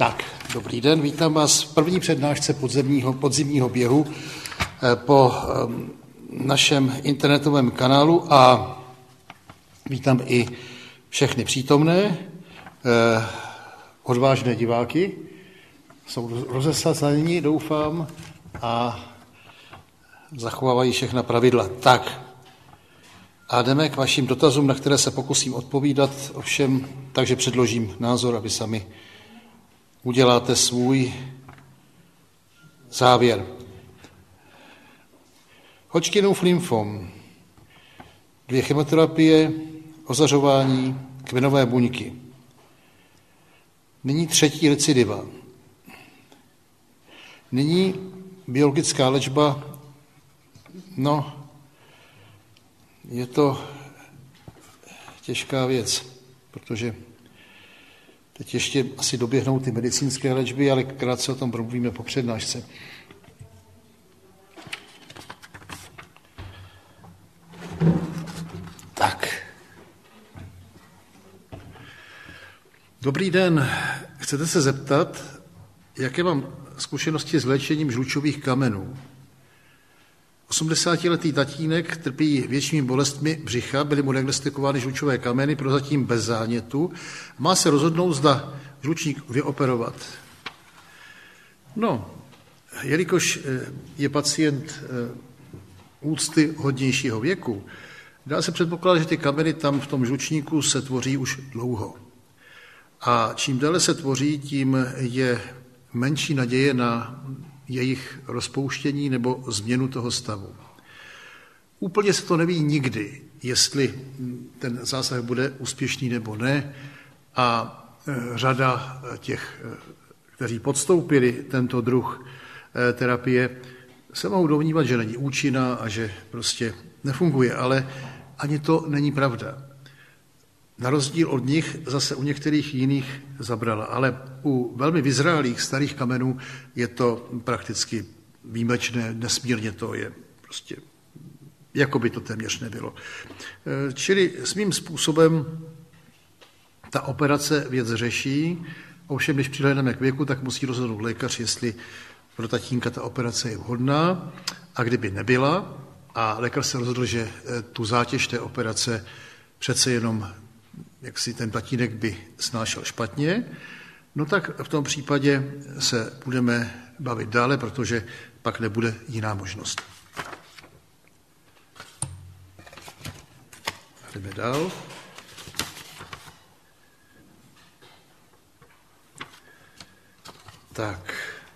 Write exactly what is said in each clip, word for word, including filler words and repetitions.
Tak, dobrý den, vítám vás v první přednášce podzemního, podzimního běhu po našem internetovém kanálu a vítám i všechny přítomné, odvážné diváky, jsou rozesazení, doufám, a zachovávají všechna pravidla. Tak, a jdeme k vašim dotazům, na které se pokusím odpovídat, ovšem, takže předložím názor, aby sami uděláte svůj závěr. Hodgkinův lymfom, dvě chemoterapie, ozařování, kmenové buňky. Nyní třetí recidiva. Nyní biologická léčba, no, je to těžká věc, protože teď ještě asi doběhnou ty medicínské léčby, ale krátce o tom promluvíme po přednášce. Tak. Dobrý den. Chcete se zeptat, jaké mám zkušenosti s léčením žlučových kamenů? osmdesátiletý tatínek trpí většími bolestmi břicha, byly mu diagnostikovány žlučové kameny, prozatím bez zánětu. Má se rozhodnout, zda žlučník vyoperovat. No, jelikož je pacient úcty hodnějšího věku, dá se předpokládat, že ty kameny tam v tom žlučníku se tvoří už dlouho. A čím déle se tvoří, tím je menší naděje na jejich rozpouštění nebo změnu toho stavu. Úplně se to neví nikdy, jestli ten zásah bude úspěšný nebo ne, a řada těch, kteří podstoupili tento druh terapie, se mohou domnívat, že není účinná a že prostě nefunguje, ale ani to není pravda. Na rozdíl od nich zase u některých jiných zabrala, ale u velmi vyzrálých starých kamenů je to prakticky výjimečné, nesmírně to je prostě, jako by to téměř nebylo. Čili svým způsobem ta operace věc řeší, ovšem když přihlédneme k věku, tak musí rozhodnout lékař, jestli pro tatínka ta operace je vhodná, a kdyby nebyla a lékař se rozhodl, že tu zátěž té operace přece jenom jak si ten tatínek by snášel špatně, no tak v tom případě se budeme bavit dále, protože pak nebude jiná možnost. Jdeme dál. Tak.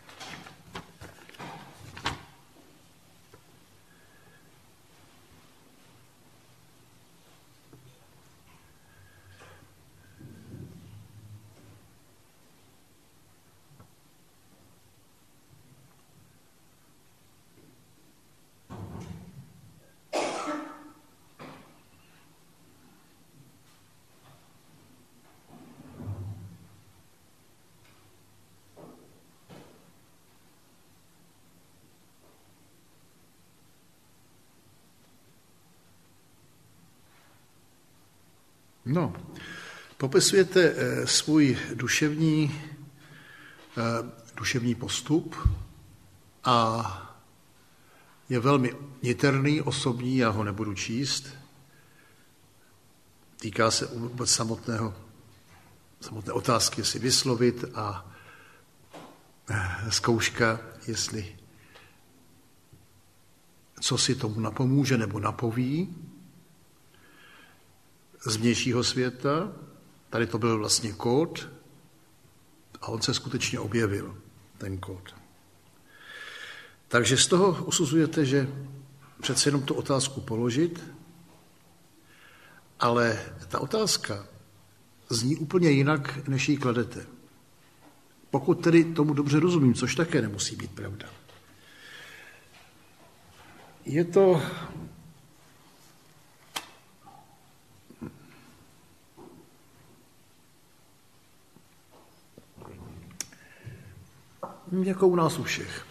No, popisujete svůj duševní, duševní postup a je velmi niterný, osobní, já ho nebudu číst. Týká se vůbec samotného, samotné otázky, jestli vyslovit, a zkouška, jestli co si tomu napomůže nebo napoví z vnějšího světa. Tady to byl vlastně kód a on se skutečně objevil, ten kód. Takže z toho usuzujete, že přece jenom tu otázku položit, ale ta otázka zní úplně jinak, než ji kladete. Pokud tedy tomu dobře rozumím, což také nemusí být pravda. Je to jako u nás u všech.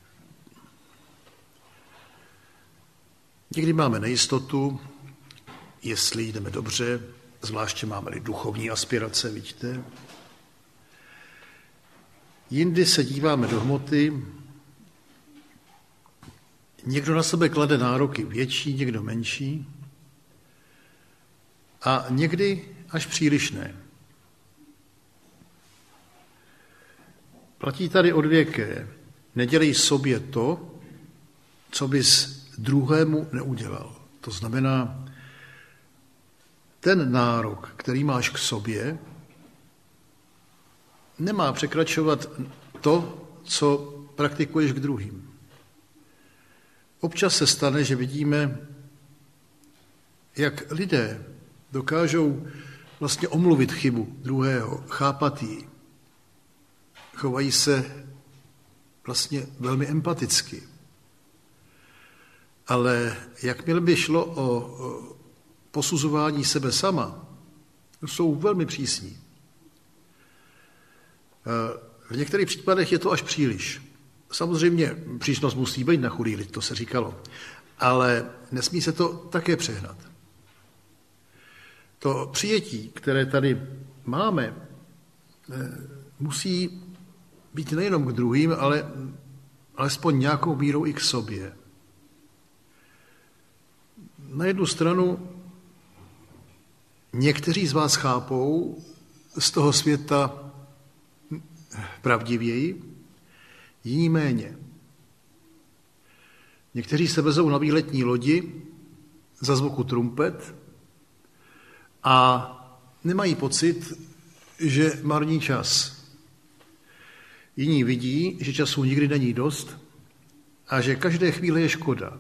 Někdy máme nejistotu, jestli jdeme dobře, zvláště máme-li duchovní aspirace, vidíte. Jindy se díváme do hmoty, někdo na sebe klade nároky větší, někdo menší a někdy až přílišné. Platí tady odvěké, nedělej sobě to, co bys druhému neudělal. To znamená, ten nárok, který máš k sobě, nemá překračovat to, co praktikuješ k druhým. Občas se stane, že vidíme, jak lidé dokážou vlastně omluvit chybu druhého, chápat ji. Chovají se vlastně velmi empaticky. Ale jakmile by šlo o posuzování sebe sama, jsou velmi přísní. V některých případech je to až příliš. Samozřejmě přísnost musí být na chudý lid, to se říkalo, ale nesmí se to také přehnat. To přijetí, které tady máme, musí být nejenom k druhým, ale alespoň nějakou mírou i k sobě. Na jednu stranu někteří z vás chápou z toho světa pravdivěji, jiní méně. Někteří se vezou na výletní lodi za zvuku trumpet a nemají pocit, že marní čas. Jiní vidí, že času nikdy není dost a že každé chvíle je škoda.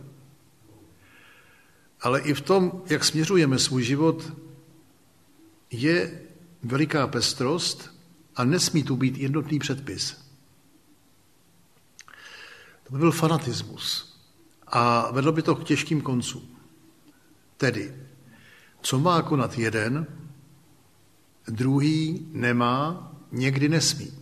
Ale i v tom, jak směřujeme svůj život, je veliká pestrost a nesmí tu být jednotný předpis. To by byl fanatismus a vedlo by to k těžkým koncům. Tedy, co má konat jeden, druhý nemá, někdy nesmí.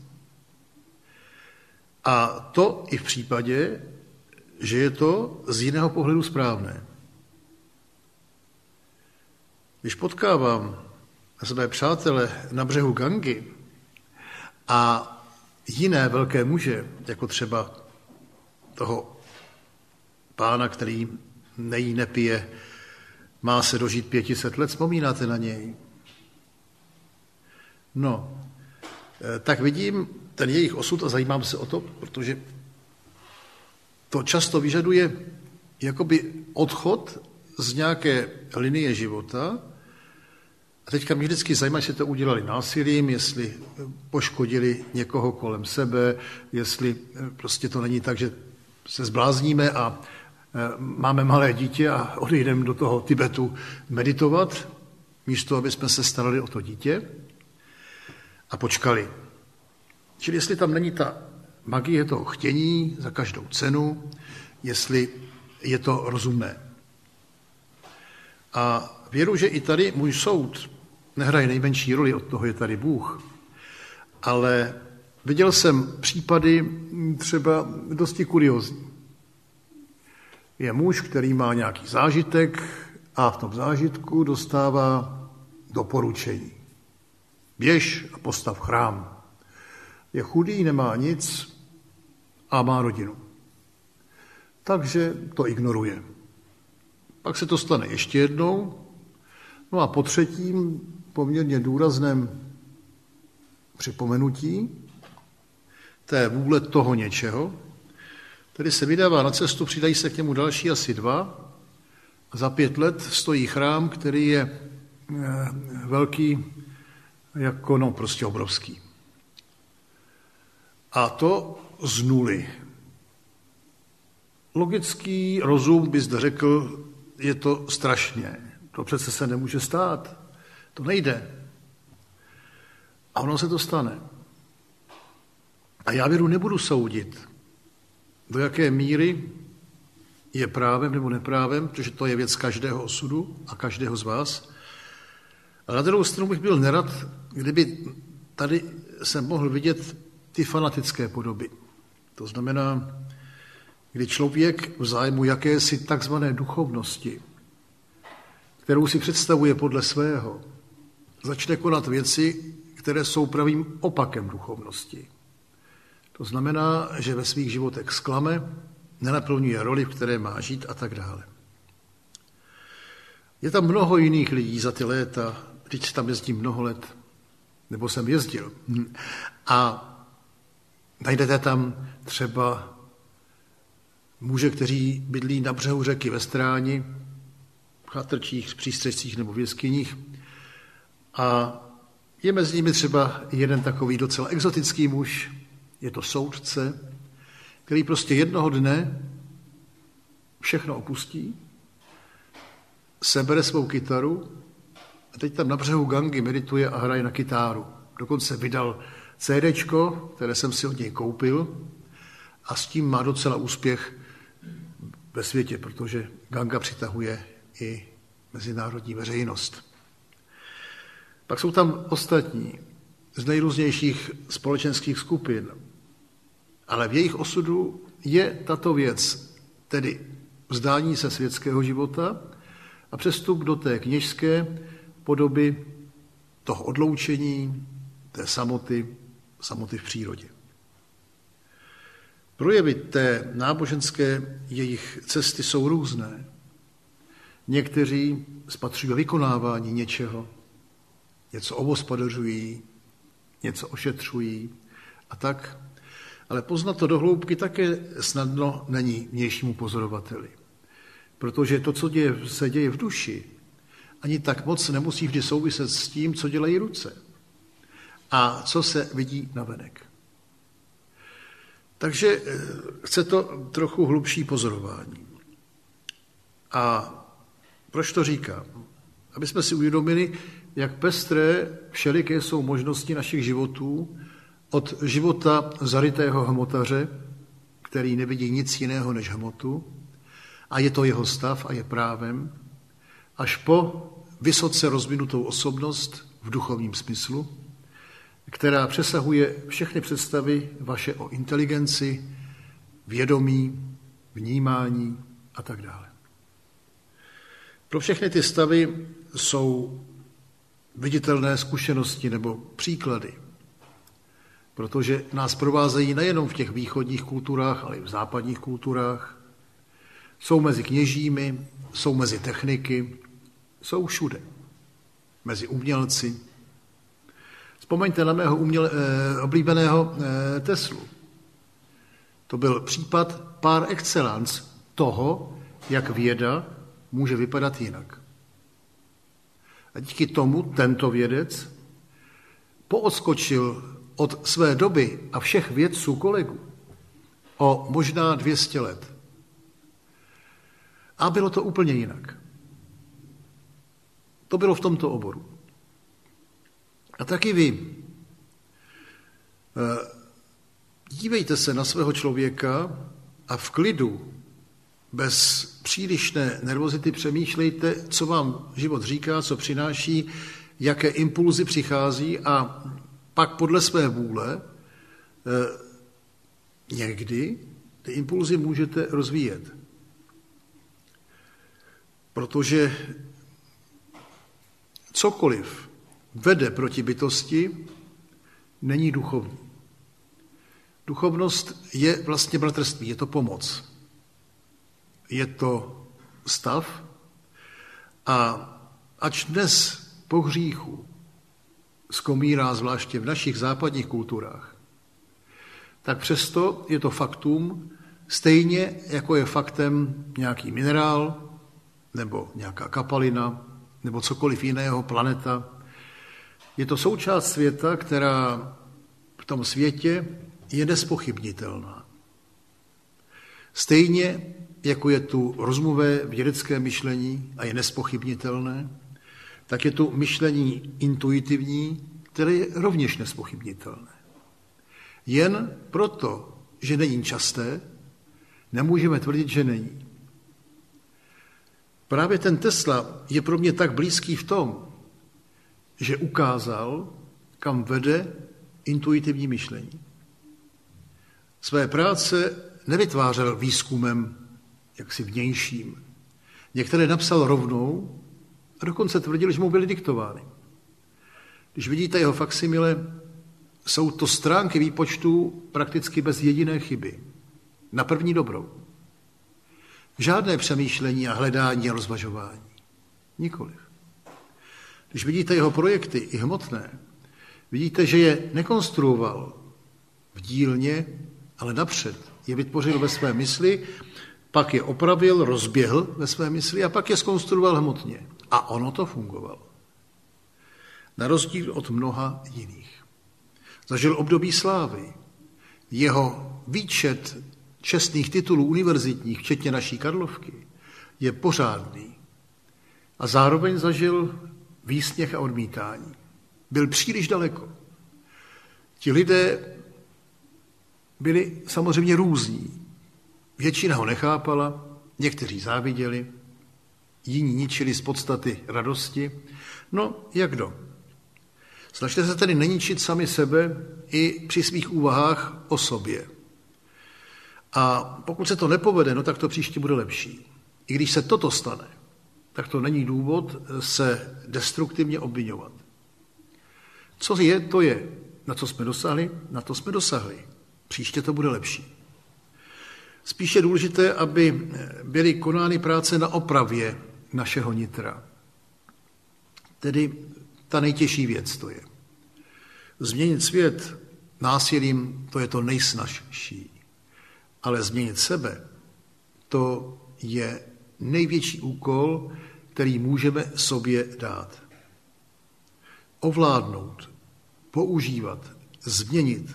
A to i v případě, že je to z jiného pohledu správné. Když potkávám své přátele na břehu Gangy a jiné velké muže, jako třeba toho pána, který nejí, nepije, má se dožít pětiset let, vzpomínáte na něj? No, tak vidím ten jejich osud a zajímám se o to, protože to často vyžaduje jakoby odchod z nějaké linie života. A teďka mě vždycky zajímá, jestli to udělali násilím, jestli poškodili někoho kolem sebe, jestli prostě to není tak, že se zblázníme a máme malé dítě a odejdeme do toho Tibetu meditovat, místo aby jsme se starali o to dítě a počkali. Čili jestli tam není ta magie toho chtění za každou cenu, jestli je to rozumné. A věru, že i tady můj soud nehraje nejmenší roli, od toho je tady Bůh. Ale viděl jsem případy třeba dosti kuriózní. Je muž, který má nějaký zážitek a v tom zážitku dostává doporučení. Běž a postav chrám. Je chudý, nemá nic a má rodinu. Takže to ignoruje. Pak se to stane ještě jednou, no a po třetím poměrně důrazném připomenutí té vůle toho něčeho, tedy se vydává na cestu, přidají se k němu další asi dva a za pět let stojí chrám, který je velký jako, no prostě obrovský. A to z nuly. Logický rozum by zde řekl, je to strašně. To přece se nemůže stát. To nejde. A ono se to stane. A já věru nebudu soudit, do jaké míry je právem nebo neprávem, protože to je věc každého osudu a každého z vás. A na druhou stranu bych byl nerad, kdyby tady jsem mohl vidět ty fanatické podoby. To znamená, kdy člověk v zájmu jakési takzvané duchovnosti, kterou si představuje podle svého, začne konat věci, které jsou pravým opakem duchovnosti. To znamená, že ve svých životech zklame, nenaplňuje roli, v které má žít a tak dále. Je tam mnoho jiných lidí za ty léta, když tam jezdím mnoho let, nebo jsem jezdil. A najdete tam třeba muže, kteří bydlí na břehu řeky ve Stráni, v chatrčích, přístřešcích nebo v jeskyních. A je mezi nimi třeba jeden takový docela exotický muž, je to soudce, který prostě jednoho dne všechno opustí, sebere svou kytaru a teď tam na břehu Gangy medituje a hraje na kytáru. Dokonce vydal cédéčko, které jsem si od něj koupil a s tím má docela úspěch ve světě, protože Ganga přitahuje i mezinárodní veřejnost. Pak jsou tam ostatní z nejrůznějších společenských skupin, ale v jejich osudu je tato věc, tedy vzdání se světského života a přestup do té kněžské podoby toho odloučení, té samoty, samoty v přírodě. Projevy té náboženské jejich cesty jsou různé. Někteří spatřují vykonávání něčeho, něco obospodařují, něco ošetřují a tak, ale poznat to do hloubky také snadno není vnějšímu pozorovateli. Protože to, co děje, se děje v duši, ani tak moc nemusí vždy souviset s tím, co dělají ruce a co se vidí navenek. Takže chce to trochu hlubší pozorování. A proč to říkám? Aby jsme si uvědomili, jak pestré všeliké jsou možnosti našich životů, od života zarytého hmotaře, který nevidí nic jiného než hmotu, a je to jeho stav a je právem, až po vysoce rozvinutou osobnost v duchovním smyslu, která přesahuje všechny představy vaše o inteligenci, vědomí, vnímání a tak dále. Pro všechny ty stavy jsou viditelné zkušenosti nebo příklady, protože nás provázejí nejenom v těch východních kulturách, ale i v západních kulturách. Jsou mezi kněžími, jsou mezi techniky, jsou všude. Mezi umělci. Vzpomeňte na mého uměle, eh, oblíbeného eh, Teslu. To byl případ par excellence toho, jak věda může vypadat jinak. A díky tomu tento vědec poodskočil od své doby a všech vědců kolegů o možná dvě stě let. A bylo to úplně jinak. To bylo v tomto oboru. A taky vy. Dívejte se na svého člověka a v klidu, bez přílišné nervozity přemýšlejte, co vám život říká, co přináší, jaké impulzy přichází a pak podle své vůle někdy ty impulzy můžete rozvíjet. Protože cokoliv vede proti bytosti, není duchovní. Duchovnost je vlastně bratrství, je to pomoc. Je to stav a ač dnes po hříchu skomírá zvláště v našich západních kulturách, tak přesto je to faktum stejně, jako je faktem nějaký minerál nebo nějaká kapalina nebo cokoliv jiného, planeta. Je to součást světa, která v tom světě je nespochybnitelná. Stejně, jako je tu rozumové vědecké myšlení a je nespochybnitelné, tak je tu myšlení intuitivní, které je rovněž nespochybnitelné. Jen proto, že není časté, nemůžeme tvrdit, že není. Právě ten Tesla je pro mě tak blízký v tom, že ukázal, kam vede intuitivní myšlení. Své práce nevytvářel výzkumem jaksi vnějším. Některé napsal rovnou a dokonce tvrdil, že mu byly diktovány. Když vidíte jeho faksimile, jsou to stránky výpočtu prakticky bez jediné chyby. Na první dobrou. Žádné přemýšlení a hledání a rozvažování. Nikoliv. Když vidíte jeho projekty, i hmotné, vidíte, že je nekonstruoval v dílně, ale napřed je vytvořil ve své mysli, pak je opravil, rozběhl ve své mysli a pak je zkonstruoval hmotně. A ono to fungovalo. Na rozdíl od mnoha jiných. Zažil období slávy. Jeho výčet čestných titulů univerzitních, včetně naší Karlovky, je pořádný. A zároveň zažil výsměch a odmítání. Byl příliš daleko. Ti lidé byli samozřejmě různí. Většina ho nechápala, někteří záviděli, jiní ničili z podstaty radosti. No, jak kdo? Snažte se tedy neničit sami sebe i při svých úvahách o sobě. A pokud se to nepovede, no tak to příště bude lepší. I když se toto stane, tak to není důvod se destruktivně obviňovat. Co je, to je. Na co jsme dosáhli, na to jsme dosáhli. Příště to bude lepší. Spíše je důležité, aby byly konány práce na opravě našeho nitra. Tedy ta nejtěžší věc to je. Změnit svět násilím, to je to nejsnažší. Ale změnit sebe, to je největší úkol, který můžeme sobě dát. Ovládnout, používat, změnit.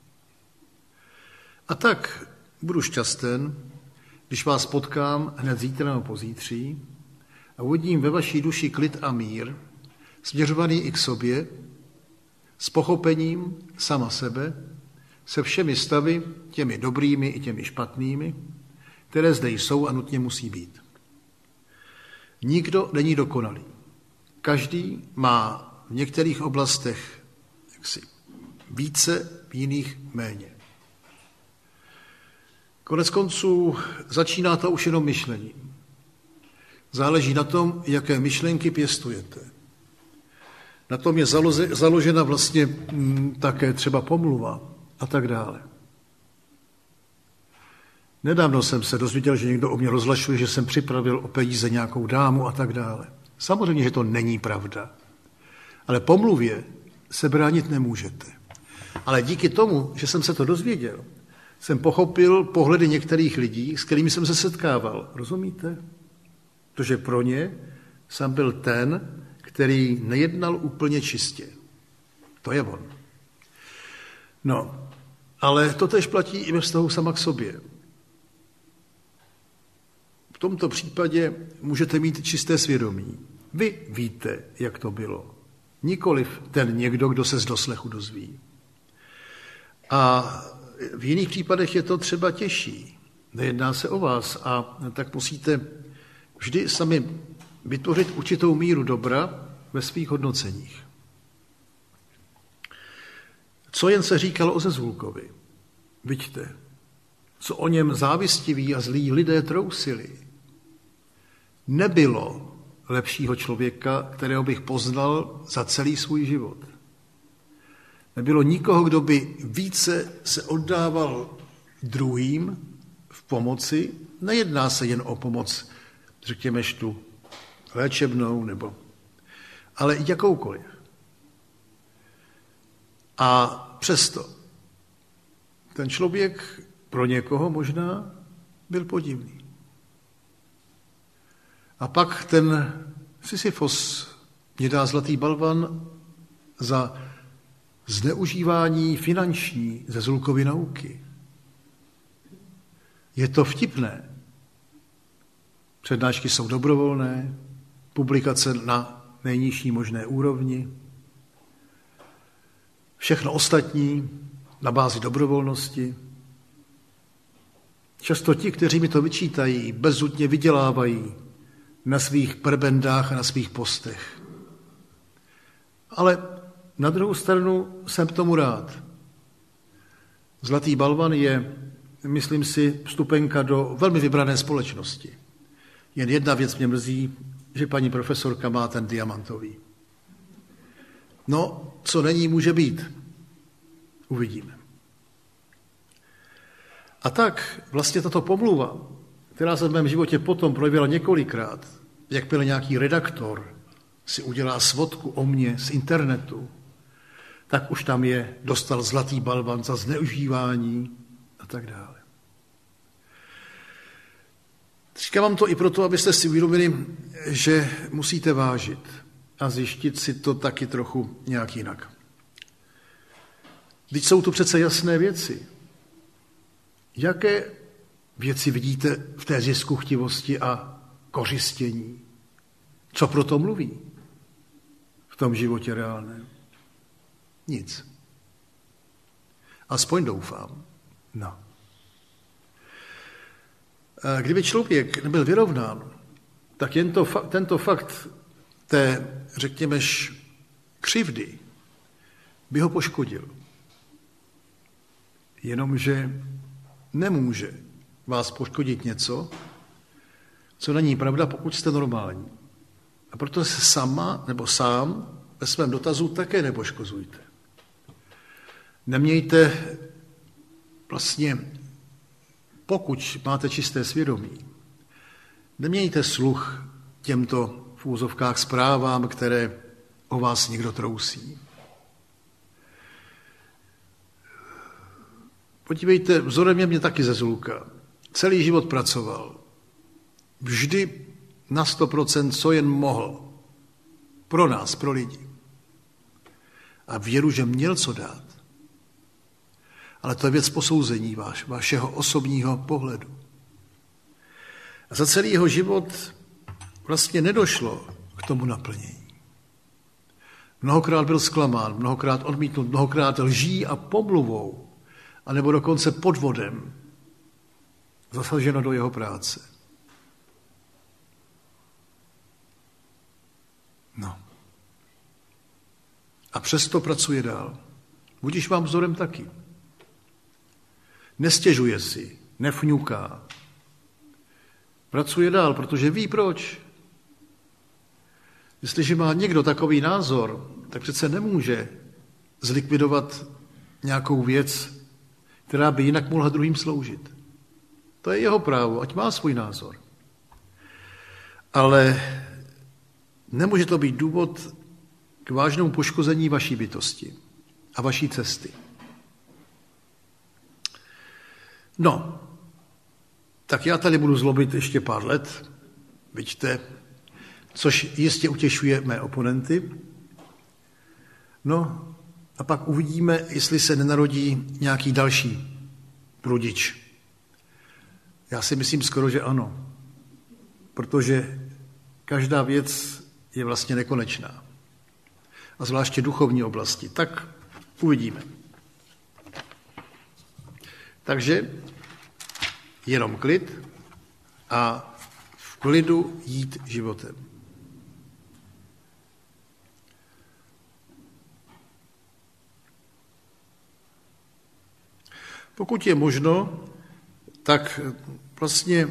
A tak budu šťasten, když vás potkám hned zítra nebo pozítří a uvidím ve vaší duši klid a mír, směřovaný i k sobě, s pochopením sama sebe, se všemi stavy, těmi dobrými i těmi špatnými, které zde jsou a nutně musí být. Nikdo není dokonalý. Každý má v některých oblastech jaksi více, v jiných méně. Konec konců začíná to už jenom myšlením. Záleží na tom, jaké myšlenky pěstujete. Na tom je založena vlastně m, také třeba pomluva a tak dále. Nedávno jsem se dozvěděl, že někdo o mě rozhlašuje, že jsem připravil o peníze nějakou dámu a tak dále. Samozřejmě, že to není pravda. Ale pomluvě se bránit nemůžete. Ale díky tomu, že jsem se to dozvěděl, jsem pochopil pohledy některých lidí, s kterými jsem se setkával. Rozumíte? Protože pro ně jsem byl ten, který nejednal úplně čistě. To je on. No, ale to též platí i ve vztahu sama k sobě. V tomto případě můžete mít čisté svědomí. Vy víte, jak to bylo. Nikoliv ten někdo, kdo se z doslechu dozví. A v jiných případech je to třeba těžší. Nejedná se o vás a tak musíte vždy sami vytvořit určitou míru dobra ve svých hodnoceních. Co jen se říkalo o Zezulkovi? Vidíte, co o něm závistiví a zlí lidé trousili. Nebylo lepšího člověka, kterého bych poznal za celý svůj život. Nebylo nikoho, kdo by více se oddával druhým v pomoci. Nejedná se jen o pomoc, řekněme, tu léčebnou, nebo, ale i jakoukoliv. A přesto ten člověk pro někoho možná byl podivný. A pak ten Sisyfos mě dá zlatý balvan za zneužívání finanční Zezulkovy nauky. Je to vtipné. Přednášky jsou dobrovolné, publikace na nejnižší možné úrovni, všechno ostatní na bázi dobrovolnosti. Často ti, kteří mi to vyčítají, bezzudně vydělávají na svých prebendách a na svých postech. Ale na druhou stranu jsem tomu rád. Zlatý balvan je, myslím si, vstupenka do velmi vybrané společnosti. Jen jedna věc mě mrzí, že paní profesorka má ten diamantový. No, co není, může být. Uvidíme. A tak vlastně tato pomluva, která se v mém životě potom projevila několikrát, jakmile nějaký redaktor si udělá svodku o mně z internetu, tak už tam je, dostal zlatý balvan za zneužívání a tak dále. Říkám vám to i proto, abyste si uvědomili, že musíte vážit a zjištit si to taky trochu nějak jinak. Vždyť jsou to přece jasné věci. Jaké věci vidíte v té ziskuchtivosti a kořistění? Co proto mluví v tom životě reálném? Nic. Aspoň doufám. No. Kdyby člověk nebyl vyrovnán, tak jen to, tento fakt té, řekněme, křivdy by ho poškodil. Jenomže nemůže vás poškodit něco, co není pravda, pokud jste normální. A proto se sama nebo sám ve svém dotazu také nepoškozujte. Nemějte vlastně, pokud máte čisté svědomí, nemějte sluch těmto v úzovkách zprávám, které o vás někdo trousí. Podívejte, vzorem je mě taky ze Zluka. Celý život pracoval. Vždy na sto procent, co jen mohl. Pro nás, pro lidi. A věru, že měl co dát. Ale to je věc posouzení váš, vašeho osobního pohledu. A za celý jeho život vlastně nedošlo k tomu naplnění. Mnohokrát byl zklamán, mnohokrát odmítnut, mnohokrát lží a pomluvou, anebo dokonce podvodem zasaženo do jeho práce. No. A přesto pracuje dál. Budiž vám vzorem taky. Nestěžuje si, nefňuká. Pracuje dál, protože ví proč. Jestliže má někdo takový názor, tak přece nemůže zlikvidovat nějakou věc, která by jinak mohla druhým sloužit. To je jeho právo, ať má svůj názor. Ale nemůže to být důvod k vážnému poškození vaší bytosti a vaší cesty. No, tak já tady budu zlobit ještě pár let, vidíte, což jistě utěšuje mé oponenty. No a pak uvidíme, jestli se nenarodí nějaký další průdič. Já si myslím skoro, že ano, protože každá věc je vlastně nekonečná. A zvláště duchovní oblasti. Tak uvidíme. Takže jenom klid a v klidu jít životem. Pokud je možno, tak vlastně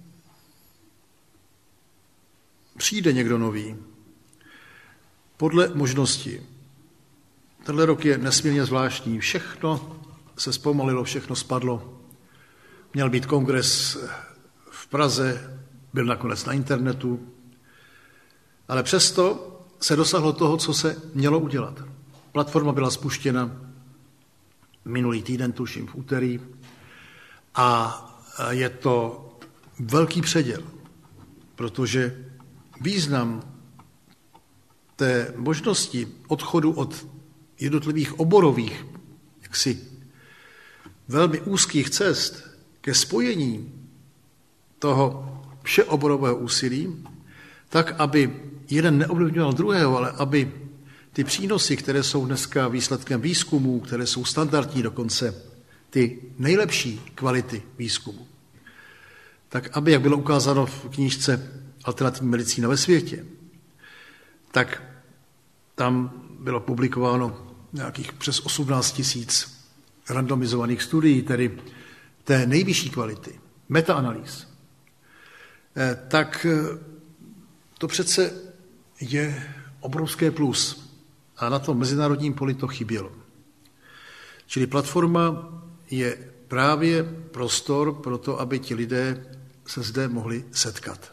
přijde někdo nový. Podle možnosti. Tenhle rok je nesmírně zvláštní. Všechno se zpomalilo, všechno spadlo. Měl být kongres v Praze, byl nakonec na internetu, ale přesto se dosáhlo toho, co se mělo udělat. Platforma byla spuštěna minulý týden, tuším v úterý, a je to velký předěl, protože význam té možnosti odchodu od jednotlivých oborových, jaksi velmi úzkých cest ke spojení toho všeoborového úsilí, tak, aby jeden neovlivňoval druhého, ale aby ty přínosy, které jsou dneska výsledkem výzkumů, které jsou standardní dokonce, ty nejlepší kvality výzkumu, tak aby, jak bylo ukázáno v knížce Alternativní medicína ve světě, tak tam bylo publikováno nějakých přes osmnáct tisíc randomizovaných studií, tedy té nejvyšší kvality, metaanalýz. Tak to přece je obrovské plus. A na tom mezinárodním poli to chybělo. Čili platforma je právě prostor pro to, aby ti lidé se zde mohli setkat.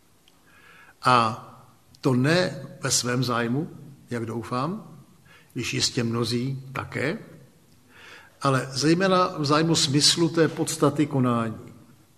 A to ne ve svém zájmu, jak doufám, když jistě mnozí také, ale zejména v zájmu smyslu té podstaty konání.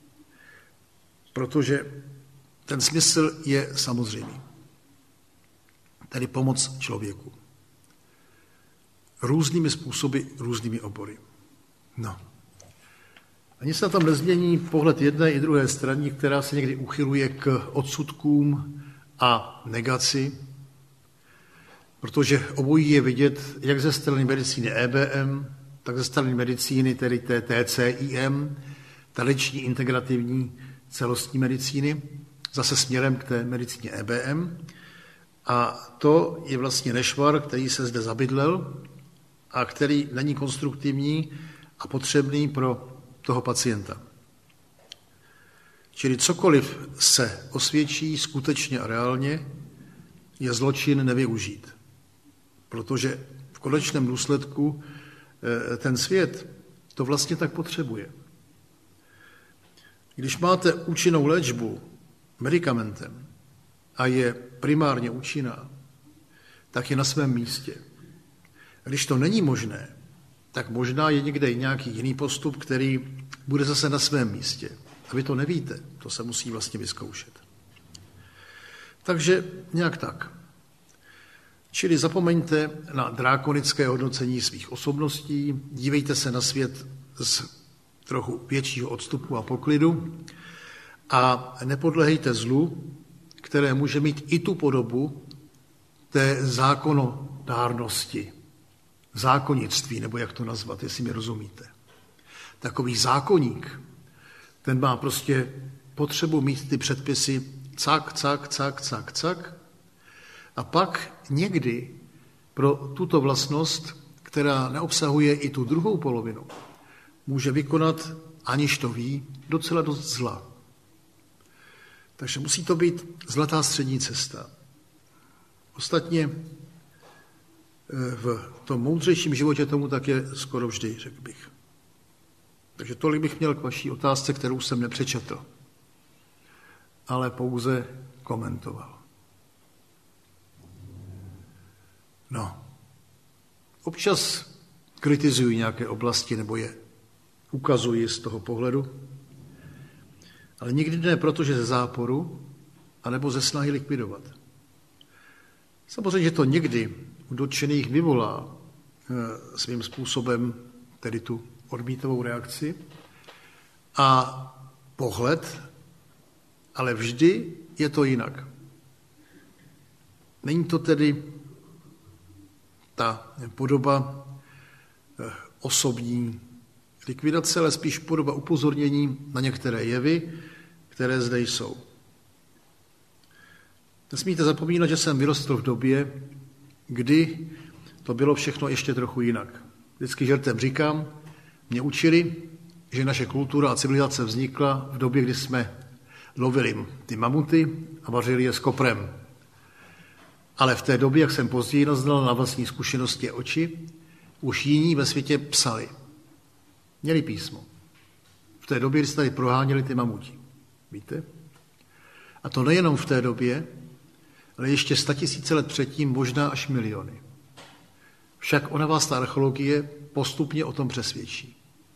Protože ten smysl je samozřejmý. Tedy pomoc člověku. Různými způsoby, různými obory. No. Ani se tam nezmění pohled jedné i druhé strany, která se někdy uchyluje k odsudkům a negaci, protože obojí je vidět jak ze strany medicíny E B M, tak ze strany medicíny, tedy té T C I M, tradiční integrativní celostní medicíny, zase směrem k té medicíně E B M. A to je vlastně nešvar, který se zde zabydlel a který není konstruktivní a potřebný pro toho pacienta. Čili cokoliv se osvědčí skutečně a reálně, je zločin nevyužít. Protože v konečném důsledku ten svět to vlastně tak potřebuje. Když máte účinnou léčbu medicamentem a je primárně účinná, tak je na svém místě. A když to není možné, tak možná je někde i nějaký jiný postup, který bude zase na svém místě. A vy to nevíte, to se musí vlastně vyzkoušet. Takže nějak tak. Čili zapomeňte na drákonické hodnocení svých osobností, dívejte se na svět z trochu většího odstupu a poklidu a nepodlehejte zlu, které může mít i tu podobu té zákonodárnosti, zákonnictví, nebo jak to nazvat, jestli mi rozumíte. Takový zákoník, ten má prostě potřebu mít ty předpisy cak, cak, cak, cak, cak. A pak někdy pro tuto vlastnost, která neobsahuje i tu druhou polovinu, může vykonat, aniž to ví, docela dost zla. Takže musí to být zlatá střední cesta. Ostatně v tom moudřejším životě tomu tak je skoro vždy, řekl bych. Takže tolik bych měl k vaší otázce, kterou jsem nepřečetl, ale pouze komentoval. No, občas kritizuji nějaké oblasti nebo je ukazuji z toho pohledu, ale nikdy ne proto, že ze záporu, anebo ze snahy likvidovat. Samozřejmě, že to někdy u dotčených vyvolá e, svým způsobem tedy tu odmítavou reakci a pohled, ale vždy je to jinak. Není to tedy ta podoba e, osobní likvidace, ale spíš podoba upozornění na některé jevy, které zde jsou. Nesmíte zapomínat, že jsem vyrostl v době, kdy to bylo všechno ještě trochu jinak. Vždycky žertem říkám, mě učili, že naše kultura a civilizace vznikla v době, kdy jsme lovili ty mamuty a vařili je s koprem. Ale v té době, jak jsem později naznal na vlastní zkušenosti a oči, už jiní ve světě psali. Měli písmo. V té době, kdy se tady proháněli ty mamuti. Víte? A to nejenom v té době, ale ještě statisíce let předtím, možná až miliony. Však ona vás ta archeologie postupně o tom přesvědčí.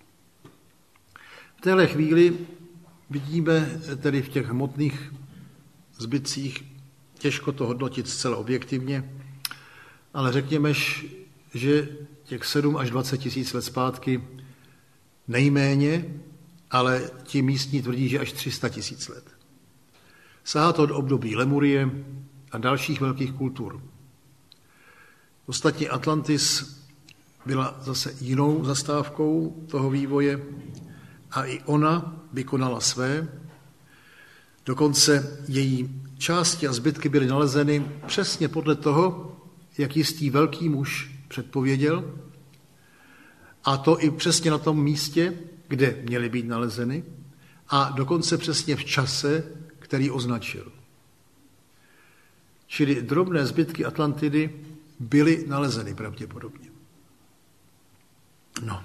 V téhle chvíli vidíme tedy v těch hmotných zbytcích, těžko to hodnotit zcela objektivně, ale řekněme, že těch sedm až dvacet tisíc let zpátky nejméně, ale ti místní tvrdí, že až tři sta tisíc let. Sahá to do období Lemurie a dalších velkých kultur. Ostatně Atlantis byla zase jinou zastávkou toho vývoje a i ona vykonala své. Dokonce její části a zbytky byly nalezeny přesně podle toho, jak jistý velký muž předpověděl, a to i přesně na tom místě, kde měly být nalezeny, a dokonce přesně v čase, který označil. Čili drobné zbytky Atlantidy byly nalezeny pravděpodobně. No.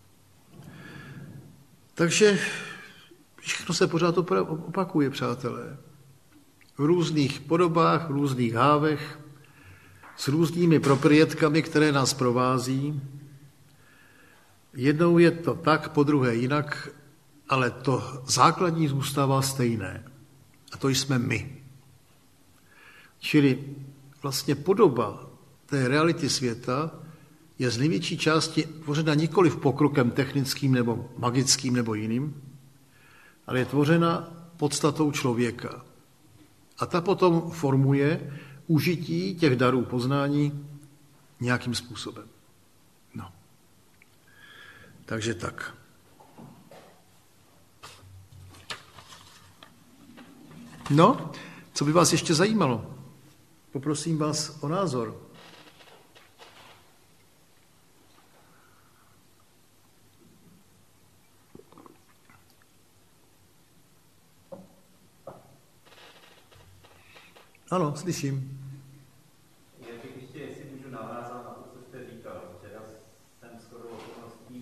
Takže všechno se pořád opakuje, přátelé. V různých podobách, v různých hávech, s různými propriétkami, které nás provází. Jednou je to tak, po druhé jinak, ale to základní zůstává stejné. A to jsme my. Čili vlastně podoba té reality světa je z největší části tvořena nikoli pokrokem technickým nebo magickým nebo jiným, ale je tvořena podstatou člověka. A ta potom formuje užití těch darů poznání nějakým způsobem. No. Takže tak. No, co by vás ještě zajímalo? Poprosím vás o názor. Ano, slyším. Já bych ještě, jestli můžu navázat na to, co jste říkal. Včera jsem skoro okolností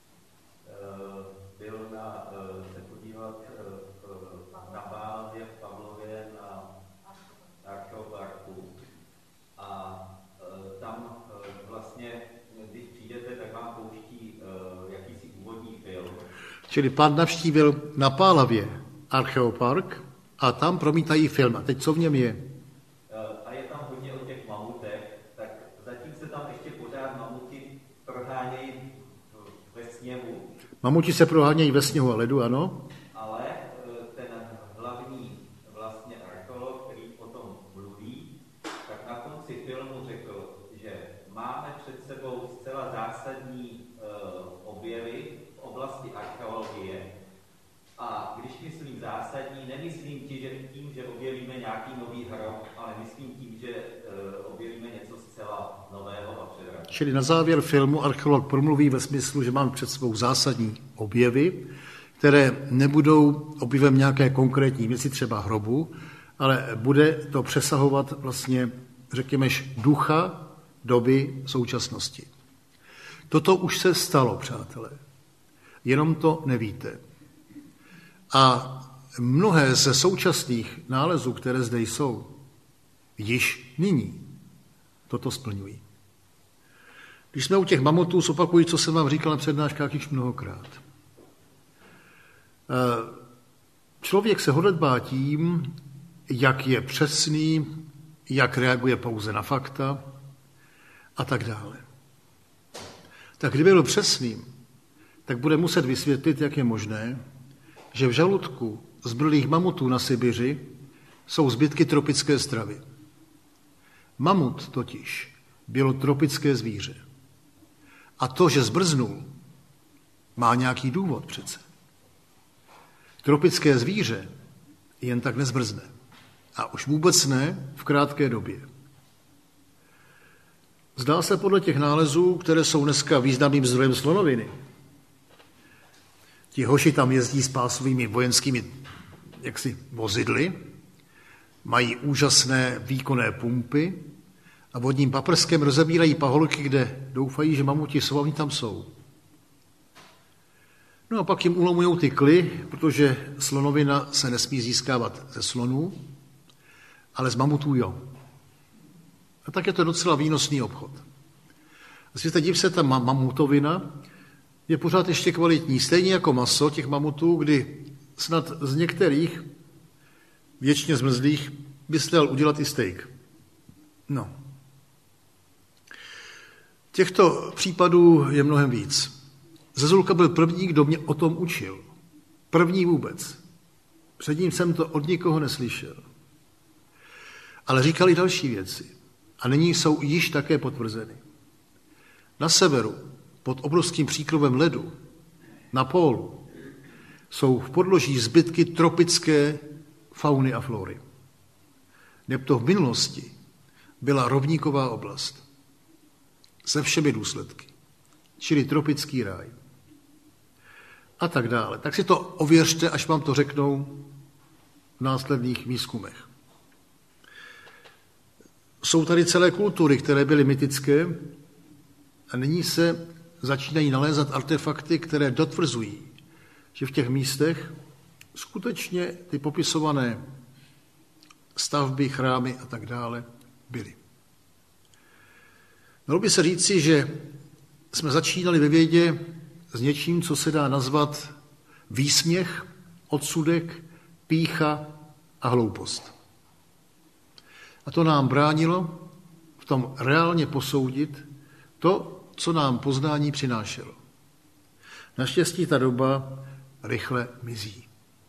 byl na, se podívat na bázi v Pavlově na Archeoparku. A tam vlastně, když přijdete, tak vám pouští jakýsi úvodní film. Čili pán navštívil na Pálavě Archeopark a tam promítají film. A teď co v něm je? A je tam hodně o těch mamutech, tak zatím se tam ještě pořád mamuti prohánějí ve sněhu. Mamuti se prohánějí ve sněhu a ledu, ano. Ale ten hlavní vlastně archeolog, který o tom mluví, tak na konci filmu řekl, že máme před sebou zcela zásadní objevy v oblasti archeologie. A když myslím zásadní, nemyslím tím, že, tím, že objevíme nějaký nový hrob, ale myslím tím, že uh, objevíme něco zcela nového a předraženého. Čili na závěr filmu archeolog promluví ve smyslu, že máme před sebou zásadní objevy, které nebudou objevem nějaké konkrétní věci, třeba hrobu, ale bude to přesahovat vlastně, řekněme, ducha doby současnosti. Toto už se stalo, přátelé. Jenom to nevíte. A mnohé ze současných nálezů, které zde jsou, již nyní toto splňují. Když jsme u těch mamutů, zopakuji, co jsem vám říkal na přednáškách již mnohokrát. Člověk se holedbá tím, jak je přesný, jak reaguje pouze na fakta a tak dále. Tak kdyby byl přesným, tak bude muset vysvětlit, jak je možné, že v žaludku zbrlých mamutů na Sibiři jsou zbytky tropické stravy. Mamut totiž bylo tropické zvíře. A to, že zbrznul, má nějaký důvod přece. Tropické zvíře jen tak nezbrzne. A už vůbec ne v krátké době. Zdá se podle těch nálezů, které jsou dneska významným zdrojem slonoviny, ti hoši tam jezdí s pásovými vojenskými jaksi vozidly, mají úžasné výkonné pumpy a vodním paprskem rozebírají paholky, kde doufají, že mamuti jsou, oni tam jsou. No a pak jim ulomujou ty kly, protože slonovina se nesmí získávat ze slonů, ale z mamutů jo. A tak je to docela výnosný obchod. A světe, div se, ta mamutovina je pořád ještě kvalitní. Stejně jako maso těch mamutů, kdy snad z některých, věčně zmrzlých, by se dal udělat i steak. No. Těchto případů je mnohem víc. Zezulka byl první, kdo mě o tom učil. První vůbec. Před ním jsem to od nikoho neslyšel. Ale říkali další věci. A nyní jsou již také potvrzeny. Na severu, pod obrovským příkrovem ledu, na pólu, jsou v podloží zbytky tropické fauny a flory. Neb to v minulosti byla rovníková oblast. Se všemi důsledky. Čili tropický ráj. A tak dále. Tak si to ověřte, až vám to řeknou v následných výzkumech. Jsou tady celé kultury, které byly mytické a nyní se začínají nalézat artefakty, které dotvrzují, že v těch místech skutečně ty popisované stavby, chrámy a tak dále byly. Mělo by se říci, že jsme začínali ve vědě s něčím, co se dá nazvat výsměch, odsudek, pýcha a hloupost. A to nám bránilo v tom reálně posoudit to, co nám poznání přinášelo. Naštěstí ta doba rychle mizí.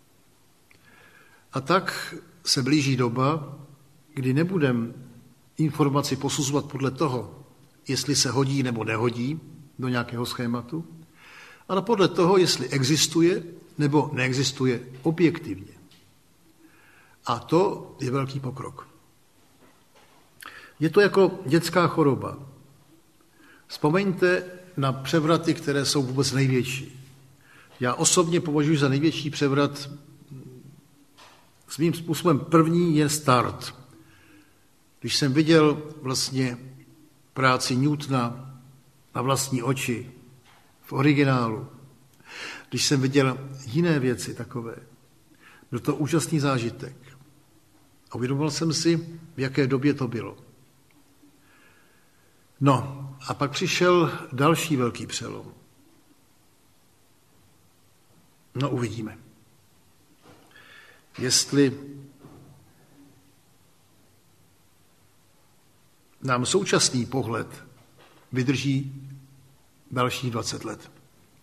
A tak se blíží doba, kdy nebudeme informaci posuzovat podle toho, jestli se hodí nebo nehodí do nějakého schématu, ale podle toho, jestli existuje nebo neexistuje objektivně. A to je velký pokrok. Je to jako dětská choroba. Vzpomeňte na převraty, které jsou vůbec největší. Já osobně považuji za největší převrat, svým způsobem první je start. Když jsem viděl vlastně práci Newtona na vlastní oči v originálu, když jsem viděl jiné věci takové, byl to úžasný zážitek. A uvědomoval jsem si, v jaké době to bylo. No, a pak přišel další velký přelom. No, uvidíme. Jestli nám současný pohled vydrží dalších dvacet let.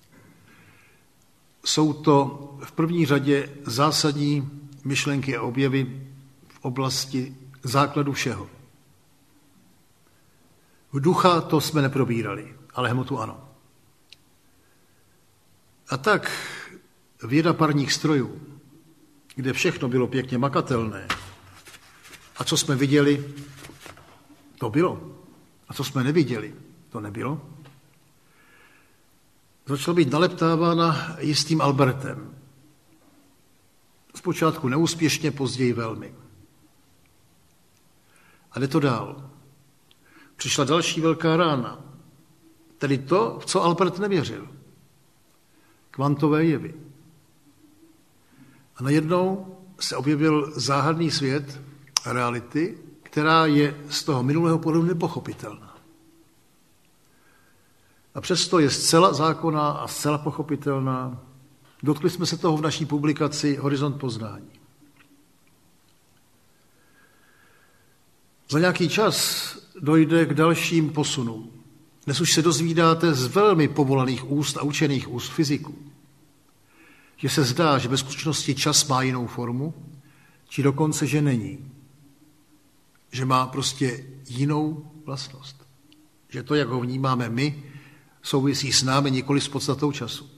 Jsou to v první řadě zásadní myšlenky a objevy v oblasti základu všeho. V ducha to jsme neprobírali, ale hmotu ano. A tak věda parních strojů, kde všechno bylo pěkně makatelné, a co jsme viděli, to bylo. A co jsme neviděli, to nebylo. Začala být naleptávána jistým Albertem. Zpočátku neúspěšně, později velmi. A jde to dál. Přišla další velká rána. Tedy to, v co Albert nevěřil. Kvantové jevy. A najednou se objevil záhadný svět reality, která je z toho minulého pohledu nepochopitelná. A přesto je zcela zákonná a zcela pochopitelná. Dotkli jsme se toho v naší publikaci Horizont poznání. Za nějaký čas dojde k dalším posunům. Dnes už se dozvídáte z velmi povolaných úst a učených úst fyziků, že se zdá, že ve skutečnosti čas má jinou formu, či dokonce, že není. Že má prostě jinou vlastnost. Že to, jak ho vnímáme my, souvisí s námi, nikoli s podstatou času.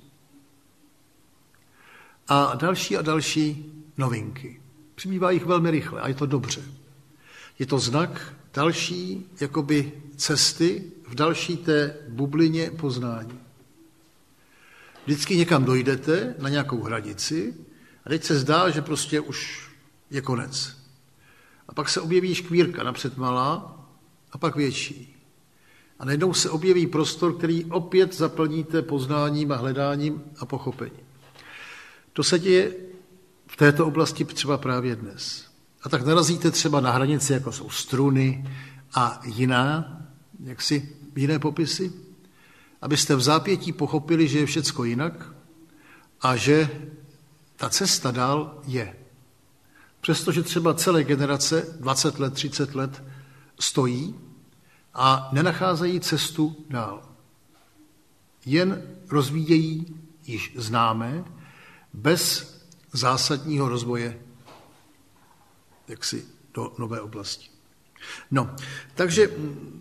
A další a další novinky. Přibývá jich velmi rychle a je to dobře. Je to znak další jakoby cesty v další té bublině poznání. Vždycky někam dojdete na nějakou hranici a teď se zdá, že prostě už je konec. A pak se objeví škvírka, napřed malá a pak větší. A najednou se objeví prostor, který opět zaplníte poznáním a hledáním a pochopením. To se děje v této oblasti třeba právě dnes. A tak narazíte třeba na hranici, jako jsou struny a jiná, jaksi jiné popisy, abyste v zápětí pochopili, že je všecko jinak a že ta cesta dál je. Přestože třeba celé generace, dvacet let, třicet let, stojí a nenacházejí cestu dál. Jen rozvíjejí již známé, bez zásadního rozvoje jaksi do nové oblasti. No, takže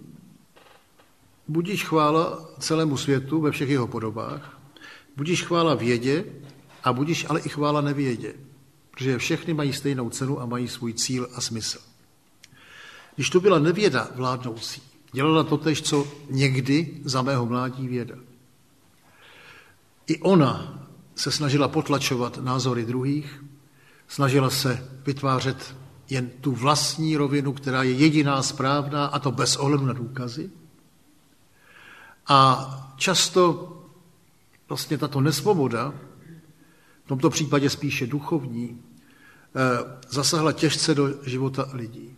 budíš chvála celému světu ve všech jeho podobách, budíš chvála vědě a budíš ale i chvála nevědě, protože všechny mají stejnou cenu a mají svůj cíl a smysl. Když to byla nevěda vládnoucí, dělala totéž, co někdy za mého mládí věda. I ona se snažila potlačovat názory druhých, snažila se vytvářet jen tu vlastní rovinu, která je jediná správná, a to bez ohledu na důkazy. A často vlastně tato nesvoboda, v tomto případě spíše duchovní, zasahla těžce do života lidí.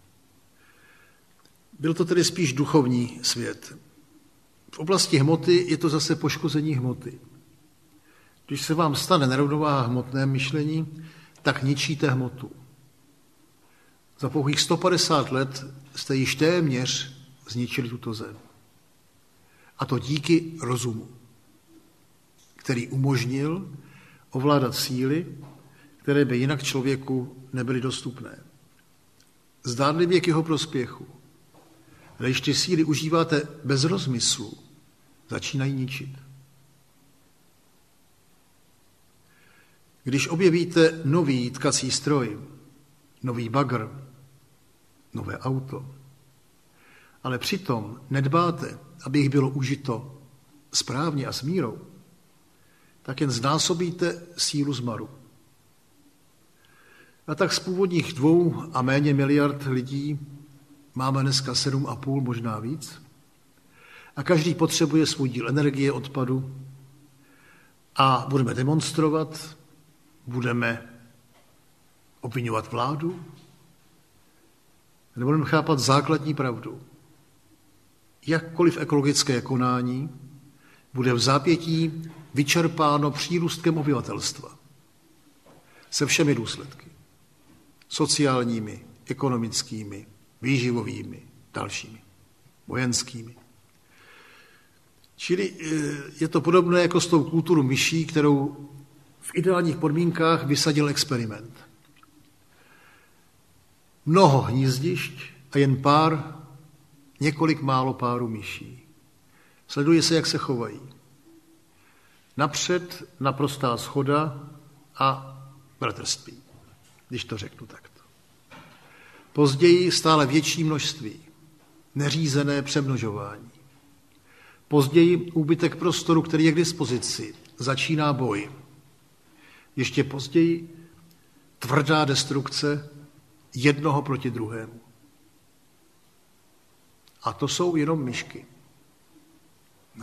Byl to tedy spíš duchovní svět. V oblasti hmoty je to zase poškození hmoty. Když se vám stane nerovnováha hmotné myšlení, tak ničíte hmotu. Za pouhých sto padesát let jste již téměř zničili tuto zem. A to díky rozumu, který umožnil ovládat síly, které by jinak člověku nebyly dostupné. Zdánlivě k jeho prospěchu. Ale když ty síly užíváte bez rozmyslu, začínají ničit. Když objevíte nový tkací stroj, nový bagr, nové auto, ale přitom nedbáte, aby jich bylo užito správně a s mírou, tak jen znásobíte sílu zmaru. A tak z původních dvou a méně miliard lidí máme dneska sedm a půl, možná víc. A každý potřebuje svůj díl energie, odpadu. A budeme demonstrovat, budeme obvinovat vládu, nebudeme chápat základní pravdu. Jakkoliv ekologické konání bude v zápětí vyčerpáno přírůstkem obyvatelstva. Se všemi důsledky. Sociálními, ekonomickými, výživovými, dalšími, vojenskými. Čili je to podobné jako s tou kulturou myší, kterou v ideálních podmínkách vysadil experiment. Mnoho hnízdišť a jen pár, několik málo párů myší. Sleduje se, jak se chovají. Napřed naprostá shoda a bratrství, když to řeknu takto. Později stále větší množství, neřízené přemnožování. Později úbytek prostoru, který je k dispozici, začíná boj. Ještě později tvrdá destrukce jednoho proti druhému. A to jsou jenom myšky. No.